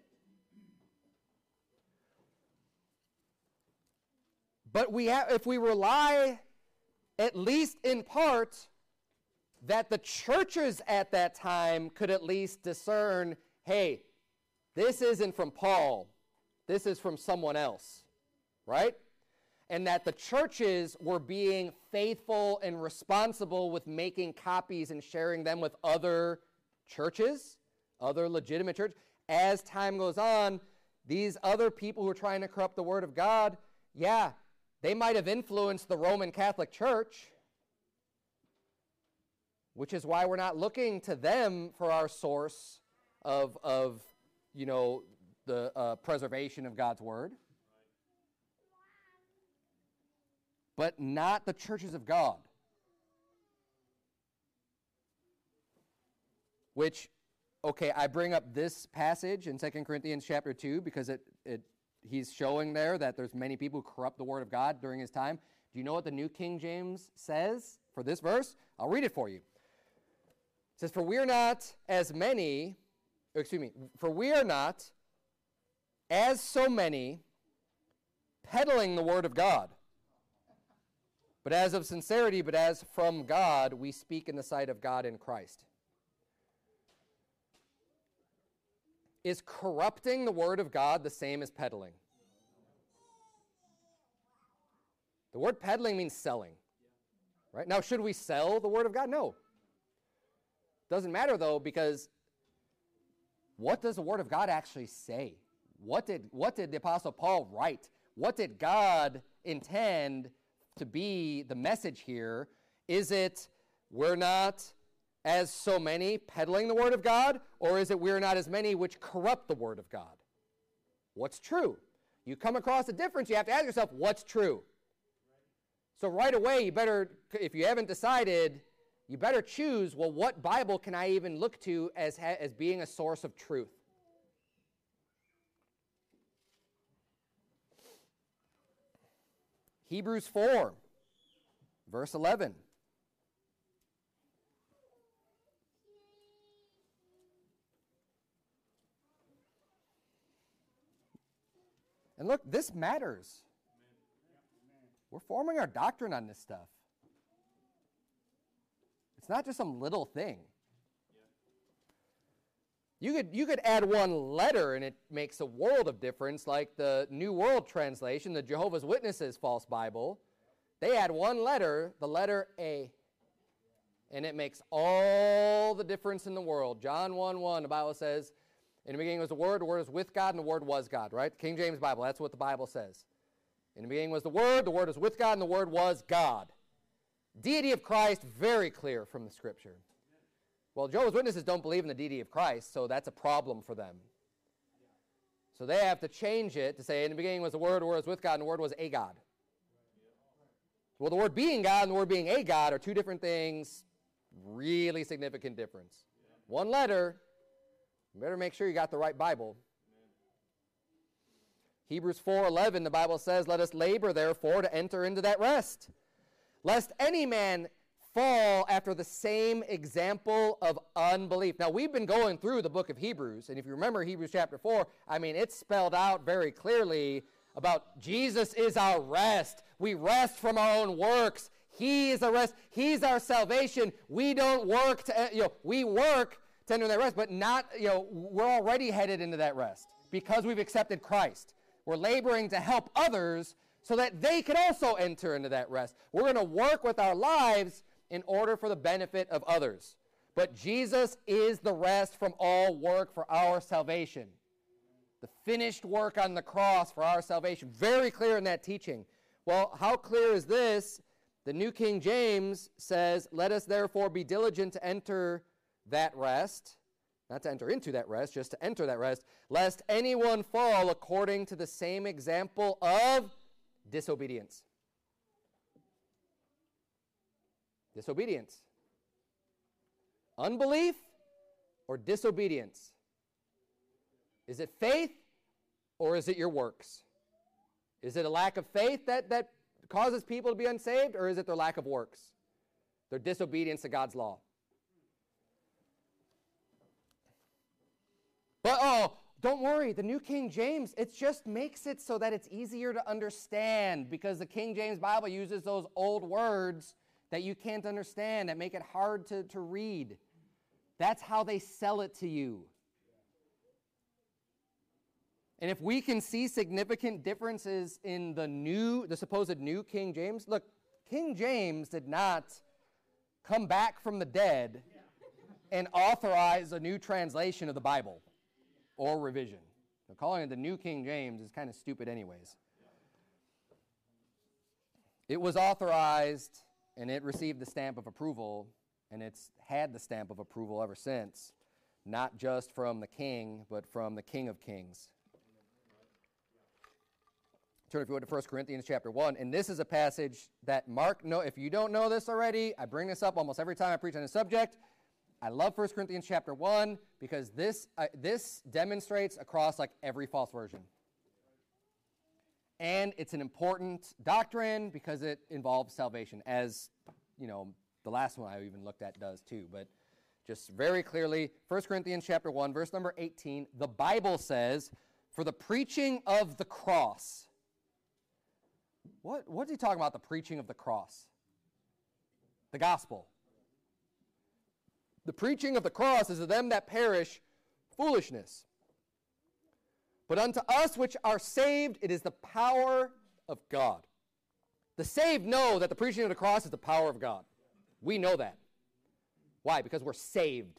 But if we rely, at least in part, that the churches at that time could at least discern, hey, this isn't from Paul, this is from someone else, right? And that the churches were being faithful and responsible with making copies and sharing them with other churches, other legitimate churches. As time goes on, these other people who are trying to corrupt the Word of God, yeah, they might have influenced the Roman Catholic Church, which is why we're not looking to them for our source of the preservation of God's Word. But not the churches of God. Which, okay, I bring up this passage in 2 Corinthians chapter 2 because he's showing there that there's many people who corrupt the Word of God during his time. Do you know what the New King James says for this verse? I'll read it for you. It says, for we are not as so many peddling the Word of God, but as of sincerity, but as from God, we speak in the sight of God in Christ. Is corrupting the Word of God the same as peddling? The word peddling means selling. Right? Now, should we sell the Word of God? No. Doesn't matter, though, because what does the Word of God actually say? What did the Apostle Paul write? What did God intend to be the message here? Is it we're not as so many peddling the Word of God, or is it we're not as many which corrupt the Word of God? What's true? You come across a difference, you have to ask yourself, what's true? So right away, you better, if you haven't decided, you better choose, well, what Bible can I even look to as being a source of truth? Hebrews 4, verse 11. And look, this matters. We're forming our doctrine on this stuff. It's not just some little thing. You could add one letter and it makes a world of difference, like the New World Translation, the Jehovah's Witnesses false Bible. They add one letter, the letter A, and it makes all the difference in the world. John 1:1, the Bible says, in the beginning was the Word was with God, and the Word was God, right? King James Bible, that's what the Bible says. In the beginning was the Word was with God, and the Word was God. Deity of Christ, very clear from the Scripture. Well, Jehovah's Witnesses don't believe in the deity of Christ, so that's a problem for them. So they have to change it to say, in the beginning was the Word was with God, and the Word was a God. Well, the Word being God and the Word being a God are two different things, really significant difference. One letter, you better make sure you got the right Bible. Hebrews 4:11, the Bible says, let us labor, therefore, to enter into that rest, lest any man fall after the same example of unbelief. Now, we've been going through the book of Hebrews, and if you remember Hebrews chapter 4, I mean, it's spelled out very clearly about Jesus is our rest. We rest from our own works. He is our rest. He's our salvation. We don't work to, we work to enter that rest, but not, we're already headed into that rest because we've accepted Christ. We're laboring to help others so that they can also enter into that rest. We're going to work with our lives in order for the benefit of others. But Jesus is the rest from all work for our salvation. The finished work on the cross for our salvation. Very clear in that teaching. Well, how clear is this? The New King James says, let us therefore be diligent to enter that rest. Not to enter into that rest, just to enter that rest, lest anyone fall according to the same example of disobedience. Disobedience. Unbelief or disobedience? Is it faith or is it your works? Is it a lack of faith that causes people to be unsaved, or is it their lack of works? Their disobedience to God's law? But, don't worry, the New King James, it just makes it so that it's easier to understand, because the King James Bible uses those old words that you can't understand, that make it hard to read. That's how they sell it to you. And if we can see significant differences in the supposed New King James, look, King James did not come back from the dead and authorize a new translation of the Bible or revision. So calling it the New King James is kind of stupid anyways. It was authorized and it received the stamp of approval, and it's had the stamp of approval ever since, not just from the king, but from the King of Kings. Turn, if you would, to 1 Corinthians chapter 1. And this is a passage that Mark, if you don't know this already, I bring this up almost every time I preach on a subject. I love 1 Corinthians chapter 1 because this demonstrates across like every false version. And it's an important doctrine because it involves salvation, as, the last one I even looked at does too. But just very clearly, 1 Corinthians chapter 1, verse number 18, the Bible says, for the preaching of the cross. What's he talking about, the preaching of the cross? The gospel. The preaching of the cross is to them that perish foolishness. But unto us which are saved, it is the power of God. The saved know that the preaching of the cross is the power of God. We know that. Why? Because we're saved.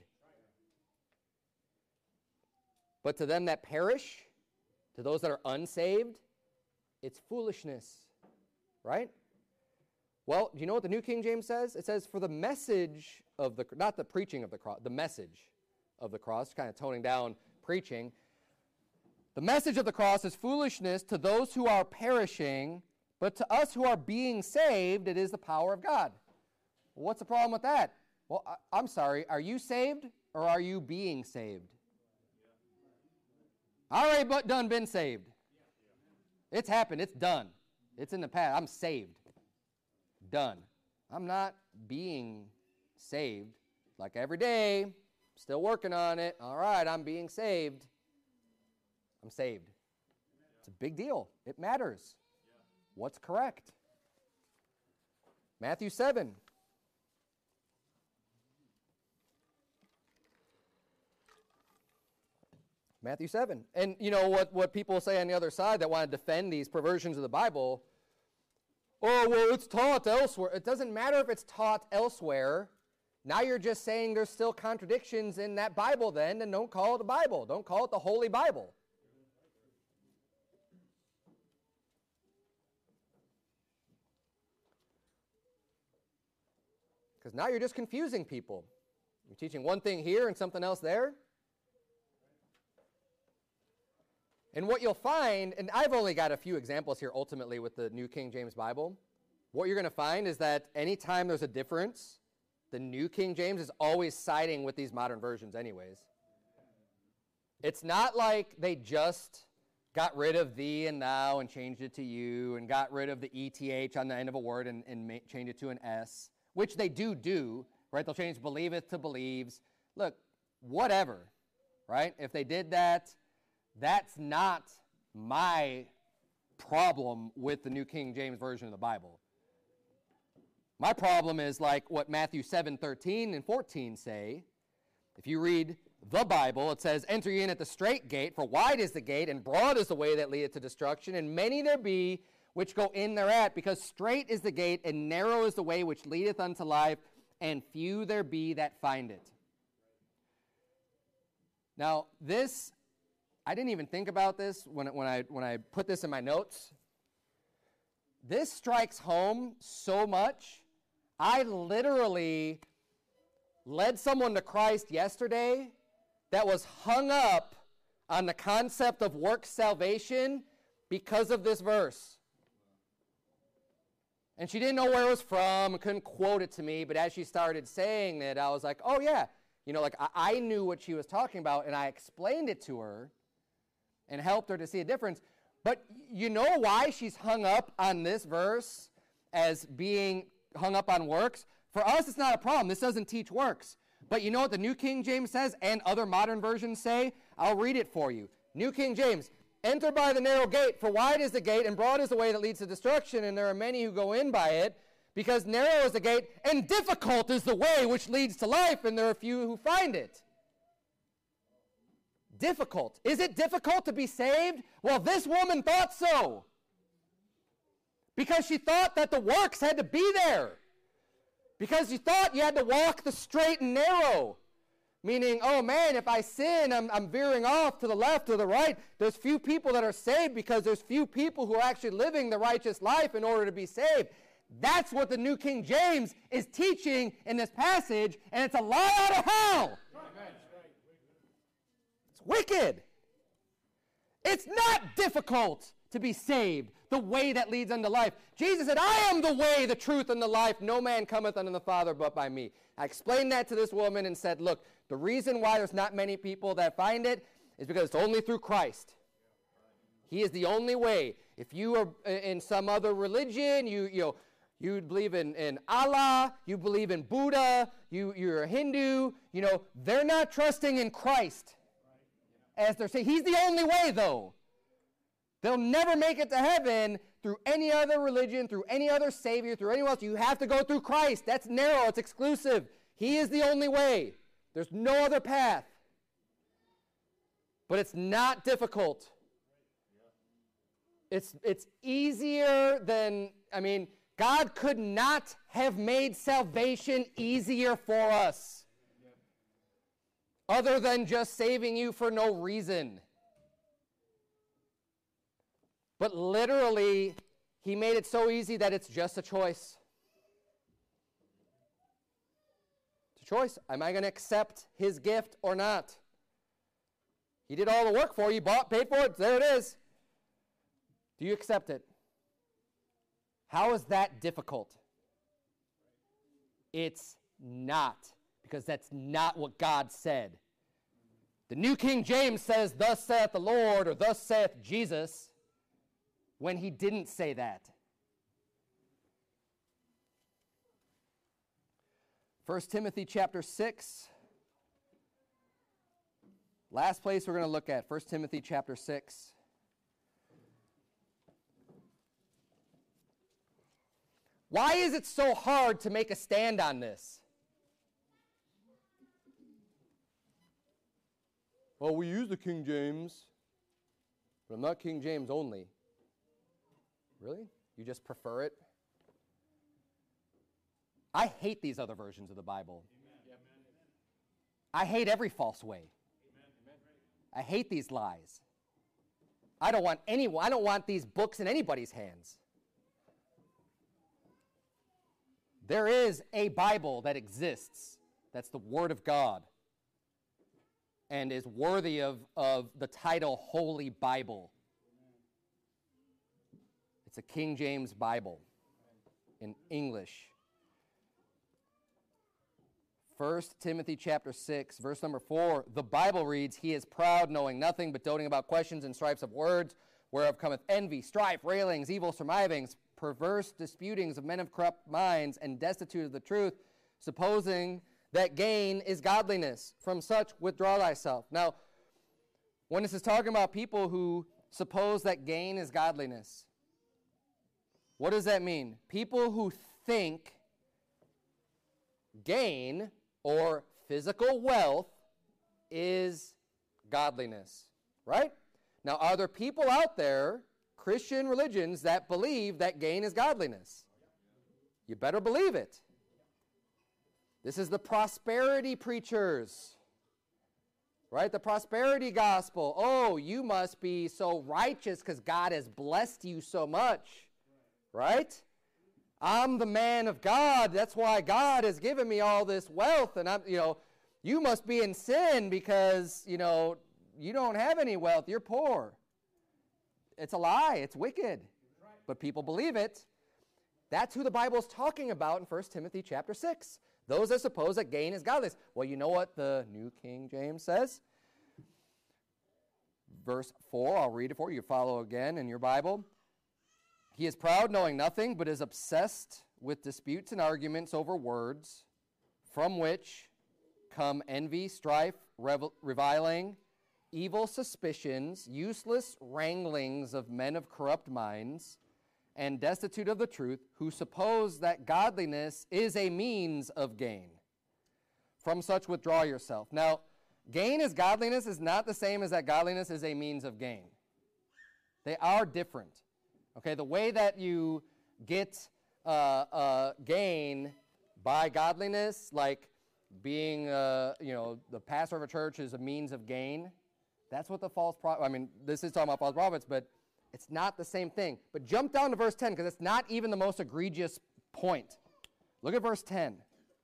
But to them that perish, to those that are unsaved, it's foolishness. Right? Well, do you know what the New King James says? It says, for the message of the, not the preaching of the cross, the message of the cross, kind of toning down preaching. The message of the cross is foolishness to those who are perishing, but to us who are being saved, it is the power of God. Well, what's the problem with that? Well, I'm sorry, are you saved or are you being saved? I already but done been saved. It's happened, it's done. It's in the past. I'm saved. Done. I'm not being saved. Like every day, still working on it. All right, I'm being saved. I'm saved. It's a big deal. It matters. What's correct? Matthew 7. Matthew 7. And you know what people say on the other side that want to defend these perversions of the Bible? Oh, well, it's taught elsewhere. It doesn't matter if it's taught elsewhere. Now you're just saying there's still contradictions in that Bible then, and don't call it a Bible. Don't call it the Holy Bible. Because now you're just confusing people. You're teaching one thing here and something else there. And what you'll find, and I've only got a few examples here ultimately with the New King James Bible, what you're going to find is that anytime there's a difference, the New King James is always siding with these modern versions anyways. It's not like they just got rid of thee and thou and changed it to you and got rid of the ETH on the end of a word and changed it to an S, which they do, right? They'll change believeth to believes. Look, whatever, right? If they did that, that's not my problem with the New King James Version of the Bible. My problem is like what Matthew 7:13 and 14 say. If you read the Bible, it says, enter ye in at the strait gate, for wide is the gate, and broad is the way that leadeth to destruction, and many there be which go in thereat, because strait is the gate, and narrow is the way which leadeth unto life, and few there be that find it. Now, this, I didn't even think about this when I put this in my notes. this strikes home so much. I literally led someone to Christ yesterday that was hung up on the concept of work salvation because of this verse. And she didn't know where it was from and couldn't quote it to me, but as she started saying it, I was like, oh yeah. You know, like I knew what she was talking about, and I explained it to her and helped her to see a difference. But you know why she's hung up on this verse as being hung up on works? For us, it's not a problem. This doesn't teach works. But you know what the New King James says and other modern versions say? I'll read it for you. New King James, enter by the narrow gate, for wide is the gate and broad is the way that leads to destruction, and there are many who go in by it. Because narrow is the gate and difficult is the way which leads to life, and there are few who find it. Difficult. Is it difficult to be saved? Well, this woman thought so. Because she thought that the works had to be there. Because she thought you had to walk the straight and narrow. Meaning, oh man, if I sin, I'm veering off to the left or the right. There's few people that are saved because there's few people who are actually living the righteous life in order to be saved. That's what the New King James is teaching in this passage, and it's a lie out of hell. It's wicked. It's not difficult to be saved, the way that leads unto life. Jesus said, I am the way, the truth, and the life. No man cometh unto the Father but by me. I explained that to this woman and said, look, the reason why there's not many people that find it is because it's only through Christ. He is the only way. If you are in some other religion, you believe in Allah, you believe in Buddha, you're a Hindu, they're not trusting in Christ. As they're saying, he's the only way, though. They'll never make it to heaven through any other religion, through any other savior, through anyone else. You have to go through Christ. That's narrow. It's exclusive. He is the only way. There's no other path. But it's not difficult. It's easier than, God could not have made salvation easier for us other than just saving you for no reason. But literally, he made it so easy that it's just a choice. It's a choice. Am I going to accept his gift or not? He did all the work for you, bought, paid for it, there it is. Do you accept it? How is that difficult? It's not, because that's not what God said. The New King James says, thus saith the Lord, or thus saith Jesus, when he didn't say that. 1 Timothy chapter 6. Last place we're going to look at, 1 Timothy chapter 6. Why is it so hard to make a stand on this? Well, we use the King James, but I'm not King James only. Really? You just prefer it? I hate these other versions of the Bible. Amen. I hate every false way. Amen. I hate these lies. I don't want these books in anybody's hands. There is a Bible that exists. That's the Word of God. And is worthy of the title Holy Bible. It's a King James Bible in English. 1 Timothy chapter 6, verse number 4, the Bible reads, he is proud, knowing nothing, but doting about questions and strifes of words, whereof cometh envy, strife, railings, evil surmisings, perverse disputings of men of corrupt minds, and destitute of the truth, supposing that gain is godliness. From such withdraw thyself. Now, when this is talking about people who suppose that gain is godliness, what does that mean? People who think gain or physical wealth is godliness, right? Now, are there people out there, Christian religions, that believe that gain is godliness? You better believe it. This is the prosperity preachers, right? The prosperity gospel. Oh, you must be so righteous because God has blessed you so much. right? I'm the man of God. That's why God has given me all this wealth. And you must be in sin because, you don't have any wealth. You're poor. It's a lie. It's wicked. But people believe it. That's who the Bible is talking about in 1 Timothy chapter 6. Those that suppose that gain is godliness. Well, you know what the New King James says? Verse 4, I'll read it for you. You follow again in your Bible. He is proud, knowing nothing, but is obsessed with disputes and arguments over words, from which come envy, strife, reviling, evil suspicions, useless wranglings of men of corrupt minds, and destitute of the truth, who suppose that godliness is a means of gain. From such withdraw yourself. Now, gain as godliness is not the same as that godliness is a means of gain. They are different. Okay, the way that you get gain by godliness, like being, the pastor of a church is a means of gain. That's what the false prophet, this is talking about false prophets, but it's not the same thing. But jump down to verse 10, because it's not even the most egregious point. Look at verse 10.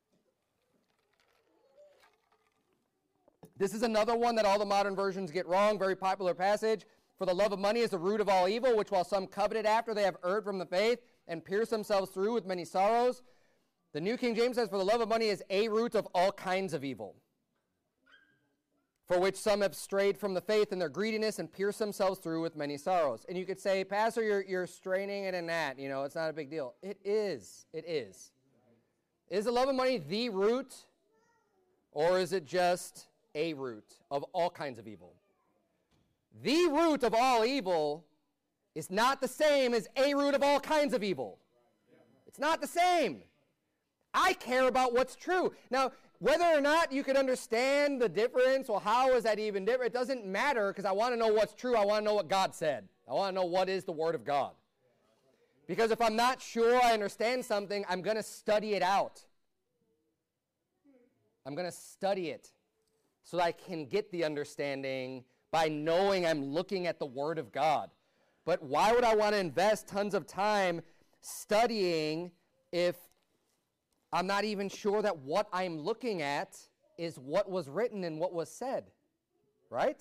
This is another one that all the modern versions get wrong, very popular passage. For the love of money is the root of all evil, which while some coveted after, they have erred from the faith and pierced themselves through with many sorrows. The New King James says, for the love of money is a root of all kinds of evil, for which some have strayed from the faith in their greediness and pierced themselves through with many sorrows. And you could say, Pastor, you're straining it in that. It's not a big deal. It is. It is. Is the love of money the root, or is it just a root of all kinds of evil? The root of all evil is not the same as a root of all kinds of evil. It's not the same. I care about what's true. Now, whether or not you can understand the difference, well, how is that even different? It doesn't matter, because I want to know what's true. I want to know what God said. I want to know what is the Word of God. Because if I'm not sure I understand something, I'm going to study it out. I'm going to study it so that I can get the understanding by knowing I'm looking at the Word of God. But why would I want to invest tons of time studying if I'm not even sure that what I'm looking at is what was written and what was said? Right?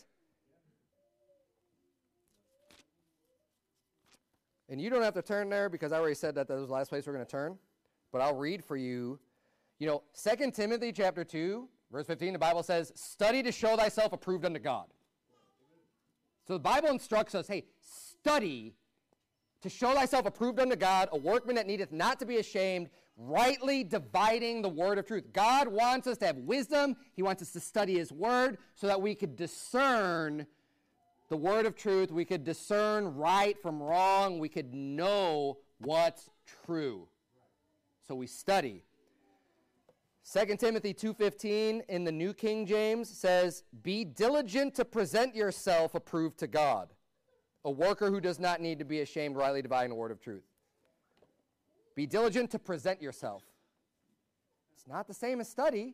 And you don't have to turn there, because I already said that was the last place we're going to turn. But I'll read for you. 2 Timothy chapter 2, verse 15, the Bible says, study to show thyself approved unto God. So the Bible instructs us, hey, study to show thyself approved unto God, a workman that needeth not to be ashamed, rightly dividing the word of truth. God wants us to have wisdom. He wants us to study His Word so that we could discern the word of truth. We could discern right from wrong. We could know what's true. So we study. 2 Timothy 2:15 in the New King James says, be diligent to present yourself approved to God, a worker who does not need to be ashamed, rightly dividing the word of truth. Be diligent to present yourself. It's not the same as study.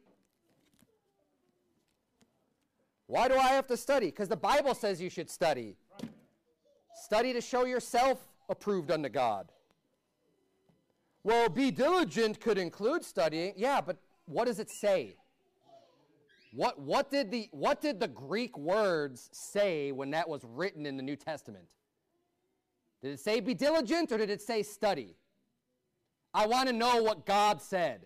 Why do I have to study? Because the Bible says you should study. Study to show yourself approved unto God. Well, be diligent could include studying. Yeah, but what does it say? What did the Greek words say when that was written in the New Testament? Did it say be diligent, or did it say study? I want to know what God said.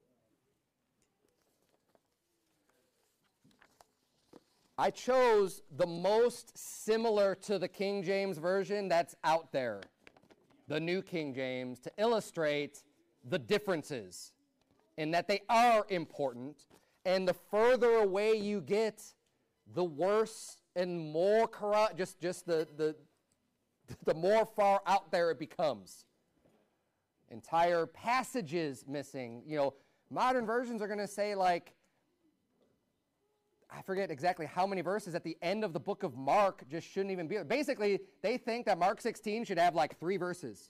I chose the most similar to the King James Version that's out there, the New King James, to illustrate the differences in that they are important, and the further away you get, the worse and more corrupt, just the more far out there it becomes. Entire passages missing. Modern versions are going to say, like, I forget exactly how many verses at the end of the book of Mark just shouldn't even be there. Basically, they think that Mark 16 should have like 3 verses.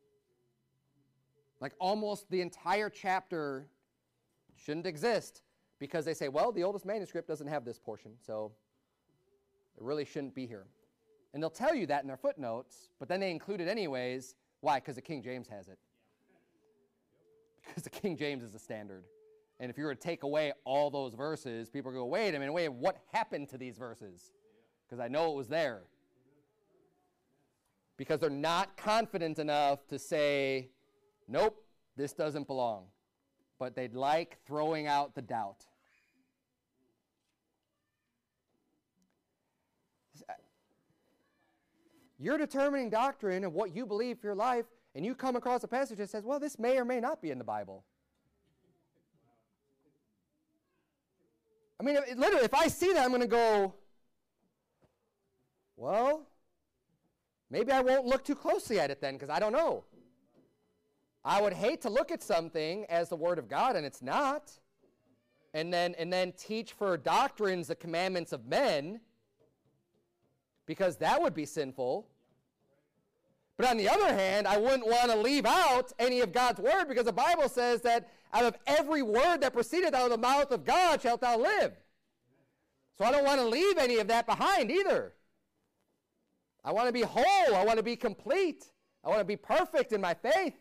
Like almost the entire chapter shouldn't exist, because they say, well, the oldest manuscript doesn't have this portion, so it really shouldn't be here. And they'll tell you that in their footnotes, but then they include it anyways Why? Because the King James has it. Because the King James is the standard. And if you were to take away all those verses, people go, wait a minute, what happened to these verses? Because I know it was there. Because they're not confident enough to say, nope, this doesn't belong. But they'd like throwing out the doubt. You're determining doctrine of what you believe for your life, and you come across a passage that says, well, this may or may not be in the Bible. I mean, literally, if I see that, I'm going to go, well, maybe I won't look too closely at it then, because I don't know. I would hate to look at something as the Word of God, and it's not, and then teach for doctrines the commandments of men, because that would be sinful. But on the other hand, I wouldn't want to leave out any of God's Word, because the Bible says that out of every word that proceedeth out of the mouth of God shalt thou live. So I don't want to leave any of that behind either. I want to be whole. I want to be complete. I want to be perfect in my faith.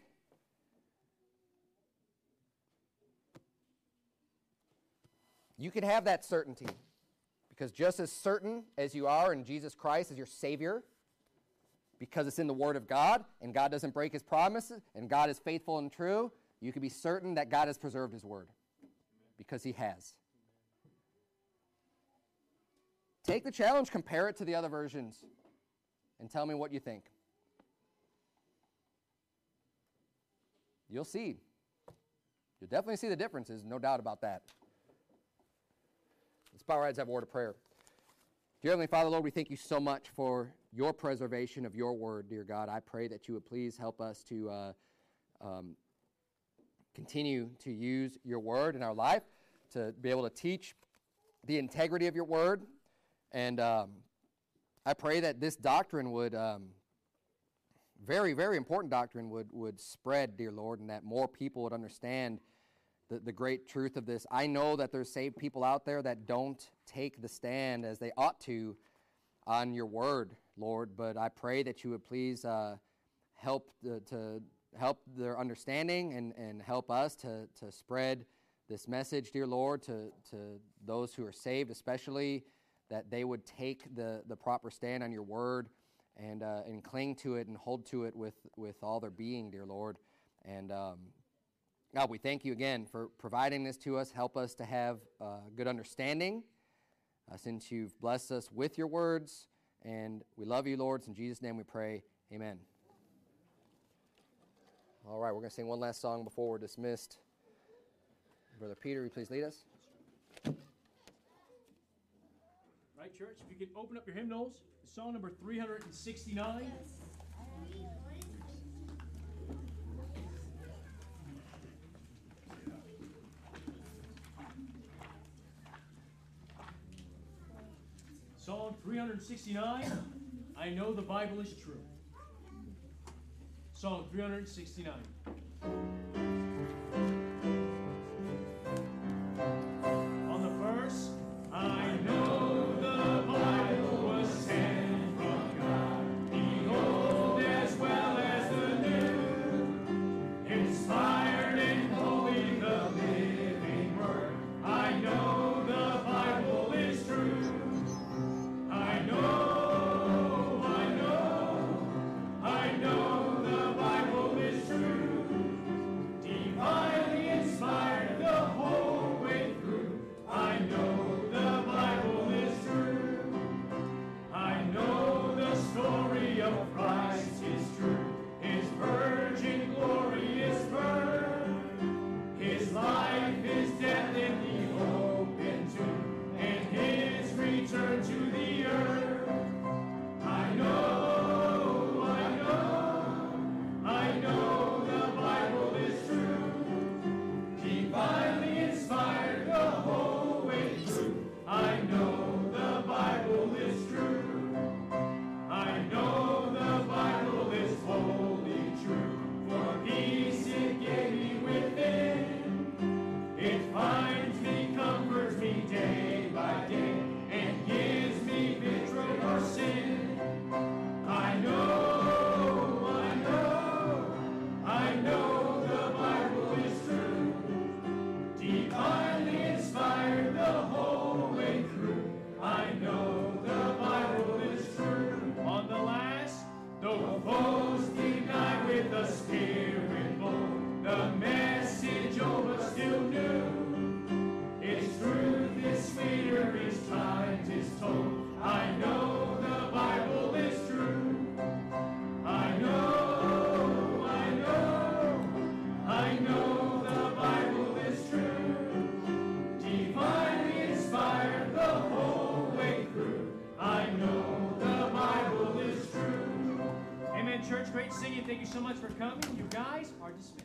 You can have that certainty, because just as certain as you are in Jesus Christ as your Savior, because it's in the Word of God, and God doesn't break His promises, and God is faithful and true, you can be certain that God has preserved His Word, because He has. Take the challenge, compare it to the other versions, and tell me what you think. You'll see. You'll definitely see the differences, no doubt about that. Let's bow our heads and have a word of prayer. Dear Heavenly Father, Lord, we thank you so much for your preservation of your word, dear God. I pray that you would please help us to continue to use your word in our life, to be able to teach the integrity of your word. And I pray that this doctrine would, very, very important doctrine, would spread, dear Lord, and that more people would understand the great truth of this. I know that there's saved people out there that don't take the stand as they ought to on your word, Lord, but I pray that you would please help their understanding and help us to spread this message, dear Lord, to those who are saved, especially that they would take the proper stand on your word and cling to it and hold to it with all their being, dear Lord. And God, we thank you again for providing this to us. Help us to have good understanding since you've blessed us with your words. And we love you, Lord. In Jesus' name we pray. Amen. All right, we're going to sing one last song before we're dismissed. Brother Peter, will you please lead us? Right, church, if you could open up your hymnals, song number 369. Psalm 369, I know the Bible is true. Psalm 369. On the verse, I know the Bible was sent from God, the old as well as the new, inspired and holy, the living word. I know the Bible is true. I know the Bible is true. so much for coming. You guys are dismissed.